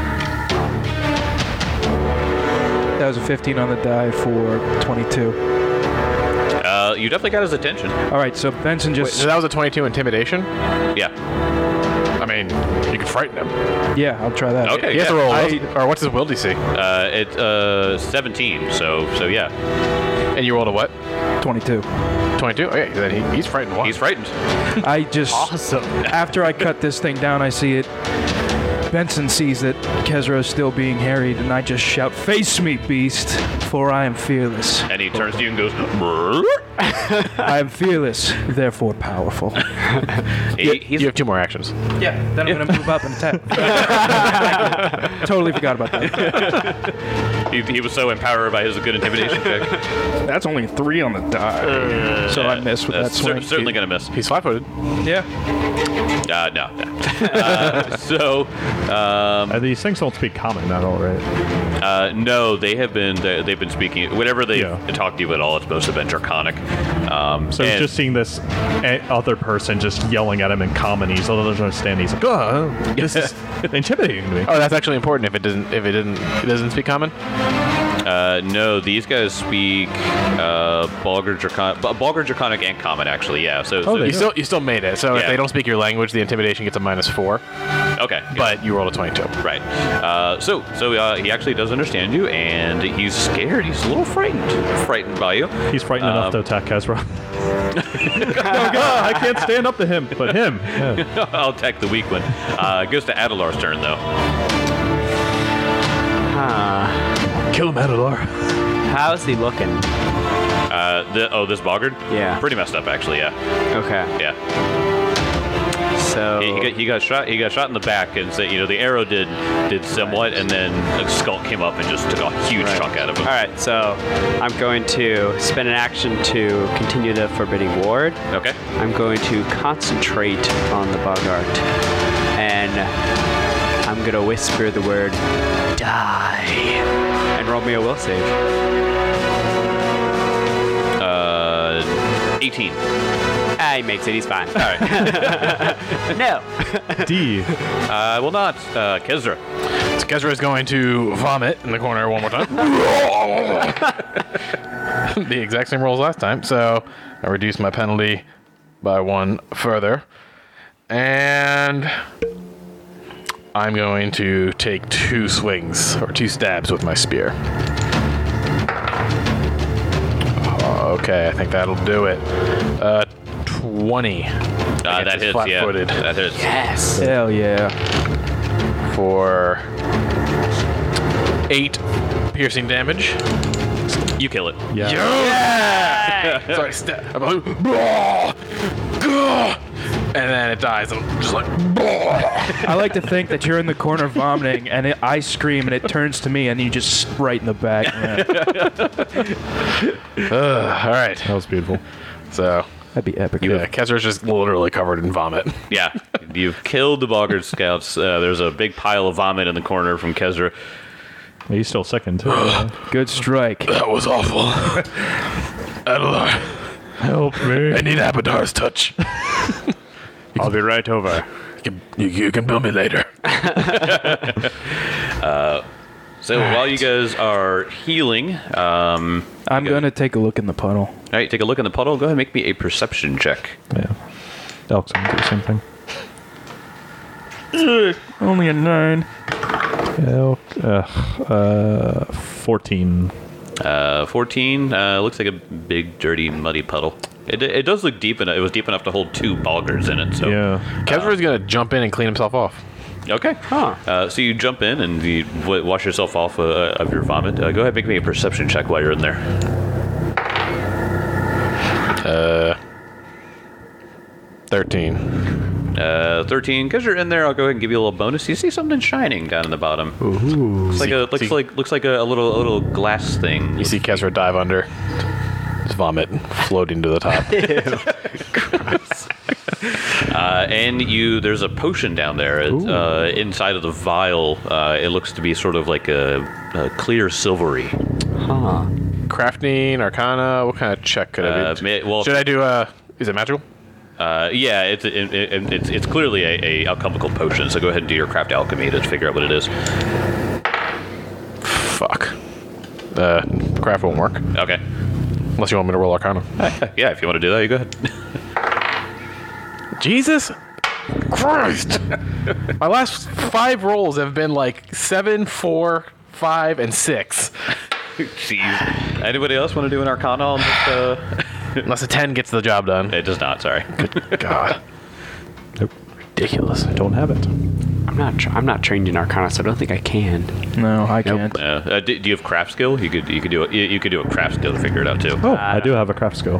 That was a fifteen on the die for twenty-two. Uh, you definitely got his attention. All right, so Benson Wait, just... so that was a twenty-two intimidation? Yeah. I mean, you can frighten him. yeah, I'll try that. Okay. He has to yeah. roll. I- will- or what's his will D C? Uh, it's uh seventeen. So so yeah, And you rolled a what? twenty-two. twenty-two? Okay, then he, he's frightened one. he's frightened. I just... Awesome. After I cut this thing down, I see it. Benson sees that Kezra is still being harried, and I just shout, "Face me, beast, for I am fearless. And he turns to you and goes, "Brrr." I am fearless, therefore powerful." He, he's You have two more actions. Yeah, then I'm gonna move up and attack. Totally forgot about that. he, he was so empowered by his good intimidation check. That's only three on the die, so I missed with that That's cer- swing. certainly gonna miss. He's flat-footed. Yeah. Uh, no. no. uh, so, um, Uh, these things don't speak common at all, right? uh, no, they have been they, they've been speaking. Whenever they Yeah. talk to you at all, it's supposed to have been Draconic. Um, So and- just seeing this a- other person just yelling at him in common, he's doesn't understand. He's like, oh, this is intimidating to me. Oh, that's actually important. If it doesn't, if it didn't, it doesn't speak common. Uh, no, these guys speak uh, Bulgar Draconic, Bulgar Draconic and Common, actually. Yeah. So, so they You do. still, you still made it. So if Yeah. they don't speak your language, the intimidation gets a minus four. okay, But you rolled a twenty-two. right. Uh, so, so uh, he actually does understand you, and he's scared. He's a little frightened, frightened by you. He's frightened enough Um, to attack Kezra. Oh God, I can't stand up to him, but him. Yeah. I'll attack the weak one. Uh, it goes to Adelar's turn, though. Huh. Kill him, Adelar. How's he looking? Uh, the, oh, this Boggard? Yeah. Pretty messed up, actually. Yeah. Okay. Yeah. So He, he got he got shot. He got shot in the back, and so, you know the arrow did did somewhat, and then a skull came up and just took a huge Right. chunk out of him. All right, so I'm going to spend an action to continue the forbidding ward. Okay. I'm going to concentrate on the Bogart, and I'm gonna whisper the word "die" and roll me a will save. Uh, eighteen. Ah, he makes it. He's fine. All right. No. D. uh, well, not uh, Kezra. So Kezra is going to vomit in the corner one more time. The exact same rolls last time. So I reduced my penalty by one further. And I'm going to take two swings or two stabs with my spear. Okay, I think that'll do it. Uh, twenty. Uh, Against that his hits. Yeah. flat-footed. That hits. Yes. Hell yeah. For eight piercing damage. You kill it. Yeah. Yeah! so I step. I'm like, "Blah, gah," and then it dies. I'm just like, "Blah." I like to think that you're in the corner vomiting, and it, I scream, and it turns to me, and you just right in the back. uh, all right. That was beautiful. So That'd be epic. yeah, Kezra's just literally covered in vomit. Yeah, you've killed the Boggart scouts. Uh, there's a big pile of vomit in the corner from Kezra. He's still second too. right? Good strike. That was awful. Adelar, Help me. I need Abadar's touch. I'll be right over. You can, you, you can bill me later. So while you guys are healing, um, I'm Okay. gonna take a look in the puddle. all right, take a look in the puddle. Go ahead and make me a perception check. Yeah. Elk's gonna do the same thing. Only a nine. Elk. Uh, uh, fourteen. Uh, fourteen uh, looks like a big, dirty, muddy puddle. It, it does look deep enough. It was deep enough to hold two Boggards in it. So Yeah. Kezra's gonna jump in and clean himself off. Okay. Huh. Uh, so you jump in and you w- wash yourself off uh, of your vomit. Uh, go ahead and make me a perception check while you're in there. Uh, thirteen. Uh, thirteen. Because you're in there, I'll go ahead and give you a little bonus. You see something shining down in the bottom. Ooh. Looks like a looks see- like looks like a, a little a little glass thing. You see Kezra dive under. His vomit floating to the top. Uh, and you, there's a potion down there. It, uh, inside of the vial, uh, it looks to be sort of like a, a clear silvery. Huh. Crafting, Arcana. What kind of check could I Uh, do? ma- well- Should I do a? Is it magical? Uh, yeah, it's it, it, it's it's clearly a, a alchemical potion. So go ahead and do your craft alchemy to figure out what it is. Fuck. Uh, craft won't work Okay. unless you want me to roll Arcana. Yeah, if you want to do that, you go ahead. Jesus Christ! My last five rolls have been like seven, four, five, and six. Jeez. Anybody else want to do an Arcana on this? Uh... Unless a ten gets the job done. It does not. Sorry. God. Nope. Ridiculous. Don't have it. I'm not. Tra- I'm not trained in Arcana, so I don't think I can. No, I Nope. can't. Uh, uh, do, do you have craft skill? You could you could do a, you, you could do a craft skill to figure it out too. Oh, I do have a craft skill.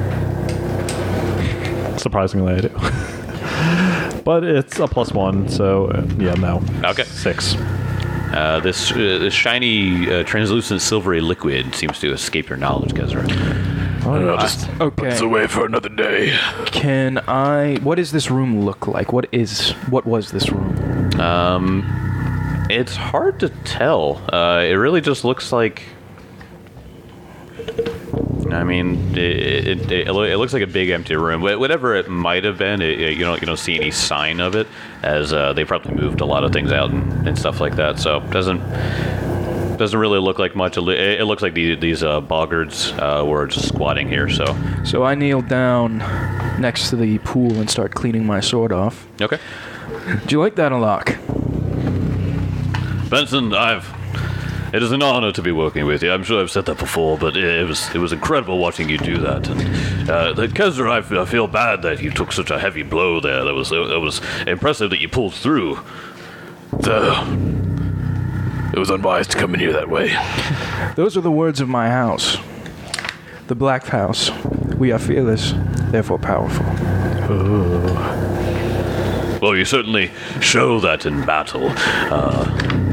Surprisingly, I do. But it's a plus one, so uh, yeah, no. Okay. Six. Uh, this uh, this shiny, uh, translucent, silvery liquid seems to escape your knowledge, Kezra. I'll just Okay. it's away for another day. Can I? What does this room look like? What is? What was this room? Um, it's hard to tell. Uh, it really just looks like. I mean, it, it, it, it looks like a big empty room. Wh- Whatever it might have been, it, it- you don't you don't see any sign of it, as uh, they probably moved a lot of things out and, and stuff like that. So it doesn't doesn't really look like much. It, lo- it looks like the, these uh, Boggards uh, were just squatting here. So So I kneel down next to the pool and start cleaning my sword off. okay, Do you like that, Alok? Benson, I've. It is an honor to be working with you. I'm sure I've said that before, but it, it was it was incredible watching you do that. And uh, the Kezra, I, f- I feel bad that you took such a heavy blow there. That was it was impressive that you pulled through. Uh, it was unwise to come in here that way. Those are the words of my house. The Black House. We are fearless, therefore powerful. Well, you certainly show that in battle. Uh,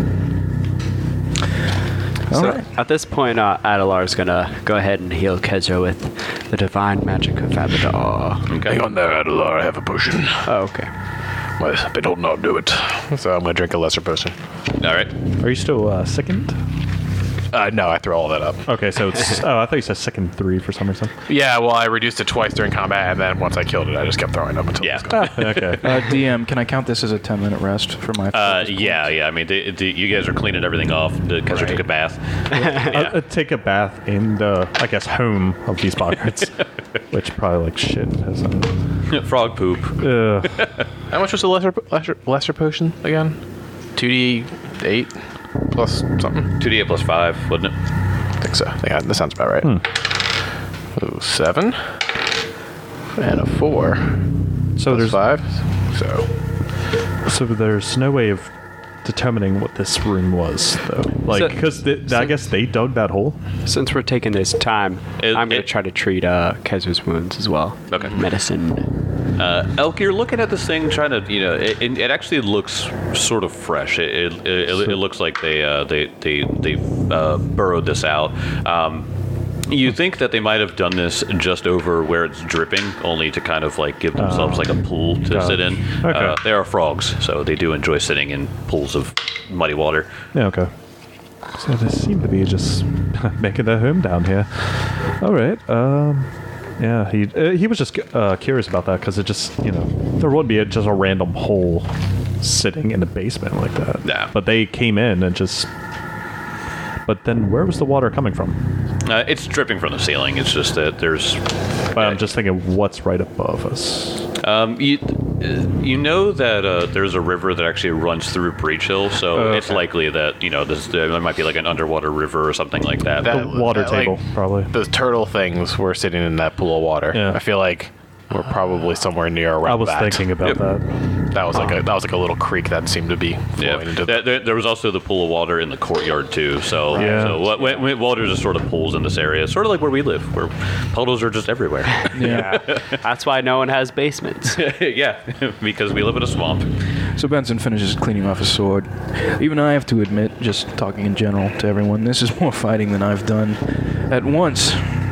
So Alright. at this point, uh, Adelar's gonna go ahead and heal Kezra with the divine magic of Abadar. okay. Hang on there, Adelar. I have a potion. Oh, okay. My spit will not do it. So I'm gonna drink a lesser potion. All right. Are you still uh, second? Uh, no, I throw all that up. Okay, so it's. Oh, I thought you said second three for some reason. Yeah, well, I reduced it twice during combat, and then once I killed it, I just kept throwing up until Yeah. it was gone. Okay. Uh, D M, can I count this as a ten minute rest for my? Uh, yeah, yeah. I mean, the, the, you guys are cleaning everything off. The Kezra took a bath. I'll, uh, take a bath in the, I guess, home of these Boggarts, which probably like shit has. Uh, Frog poop. uh, How much was the lesser, lesser lesser potion again? two d eight plus something? two d eight plus five, wasn't it? I think so. Yeah, that sounds about right. Ooh, seven. And a four. so Plus there's five. So, so there's no way of determining what this room was, though? Like, So- because I guess they dug that hole. Since we're taking this time, It- I'm going it- to try to treat uh, Kezra's wounds as well. Okay. Medicine. Uh, Elk, you're looking at this thing, trying to, you know, it, it it actually looks sort of fresh. It it, it, it, it looks like they uh, they they they uh, burrowed this out. Um, you think that they might have done this just over where it's dripping, only to kind of like give themselves like a pool to Got sit it. in. Okay. Uh, they are frogs, so they do enjoy sitting in pools of muddy water. Yeah, okay. So they seem to be just making their home down here. All right. Um, yeah, he uh, he was just uh, curious about that because it just, you know, there would be a, just a random hole sitting in the basement like that. Yeah. But they came in and just. But then where was the water coming from? Uh, it's dripping from the ceiling. It's just that there's. But I'm just thinking, what's right above us? Um, you, uh, you know that uh, there's a river that actually runs through Breach Hill, so Oh, it's okay. likely that, you know, this, there might be like an underwater river or something like that. That- The water that, like, table, probably. The turtle things were sitting in that pool of water. Yeah. I feel like we're probably somewhere near around I was that. thinking about Yep. that. That was like a that was like a little creek that seemed to be Yeah, flowing into. there, there, there was also the pool of water in the courtyard too. So, Yeah. so what, when, when water just sort of pools in this area, sort of like where we live, where puddles are just everywhere. Yeah. That's why no one has basements. Yeah, because we live in a swamp. So Benson finishes cleaning off his sword. Even I have to admit, just talking in general to everyone, this is more fighting than I've done at once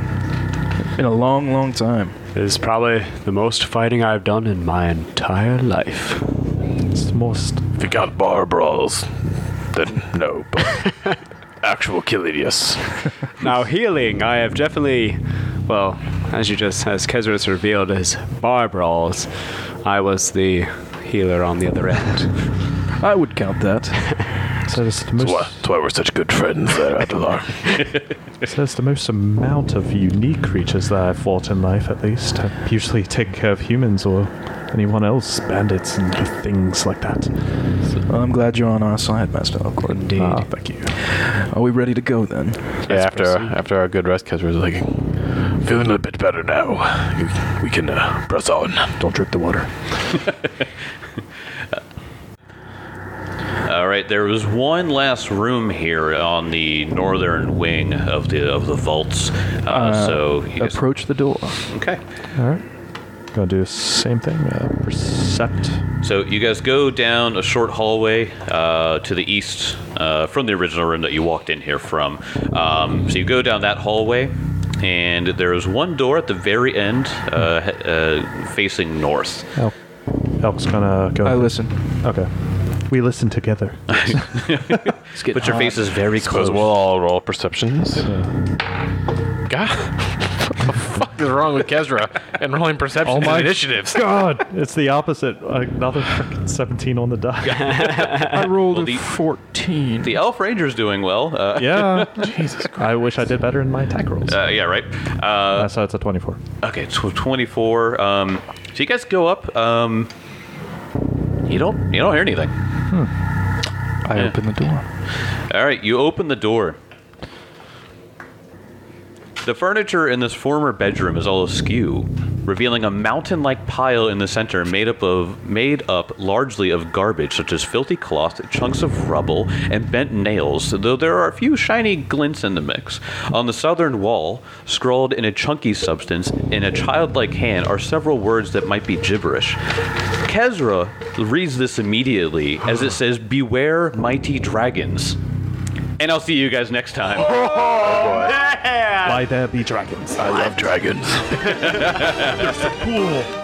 in a long, long time. It is probably the most fighting I've done in my entire life. It's the most. if you count bar brawls, then no. But actual killing, yes. Now, healing, I have definitely, well, as you just, as Kezra's revealed, as bar brawls, I was the healer on the other end. I would count that. So it's the most. That's why we're such good friends there, Adelar. So it's the most amount of unique creatures that I've fought in life, at least. I've usually taken care of humans or anyone else, bandits and things like that. Well, I'm glad you're on our side, Master Elcor. Indeed. Ah, thank you. Are we ready to go then? Yeah, after after our good rest, Kezra was like, feeling a bit better now. We can uh, press on. Don't drip the water. All right, there was one last room here on the northern wing of the of the vaults. Uh, Uh, so you guys, Approach the door. okay. All right. Gonna do the same thing. Uh, percept. So you guys go down a short hallway uh, to the east uh, from the original room that you walked in here from. Um, so you go down that hallway, and there is one door at the very end, uh, he- uh, facing north. Elk. Elk's gonna go. I listen. Okay. We listen together. It's getting But your hot. face is very close. Suppose we'll all roll perceptions. God, what the fuck is wrong with Kezra and rolling perceptions Oh my- and initiatives? God, it's the opposite. Another freaking seventeen on the die. I rolled Well, a the- fourteen. The elf ranger's doing well. Uh, Yeah. Jesus Christ. I wish I did better in my attack rolls. uh, yeah, right. Uh, Uh, so it's a twenty-four. okay, tw- twenty-four. Um, so you guys go up. Um, you don't. You don't hear anything. I Yeah. open the door. All right, you open the door. The furniture in this former bedroom is all askew, revealing a mountain-like pile in the center made up of made up largely of garbage such as filthy cloth, chunks of rubble, and bent nails, though there are a few shiny glints in the mix. On the southern wall, scrawled in a chunky substance in a childlike hand, are several words that might be gibberish. Kezra reads this immediately as it says, "Beware mighty dragons." And I'll see you guys next time. Why there be dragons? I love dragons. Cool.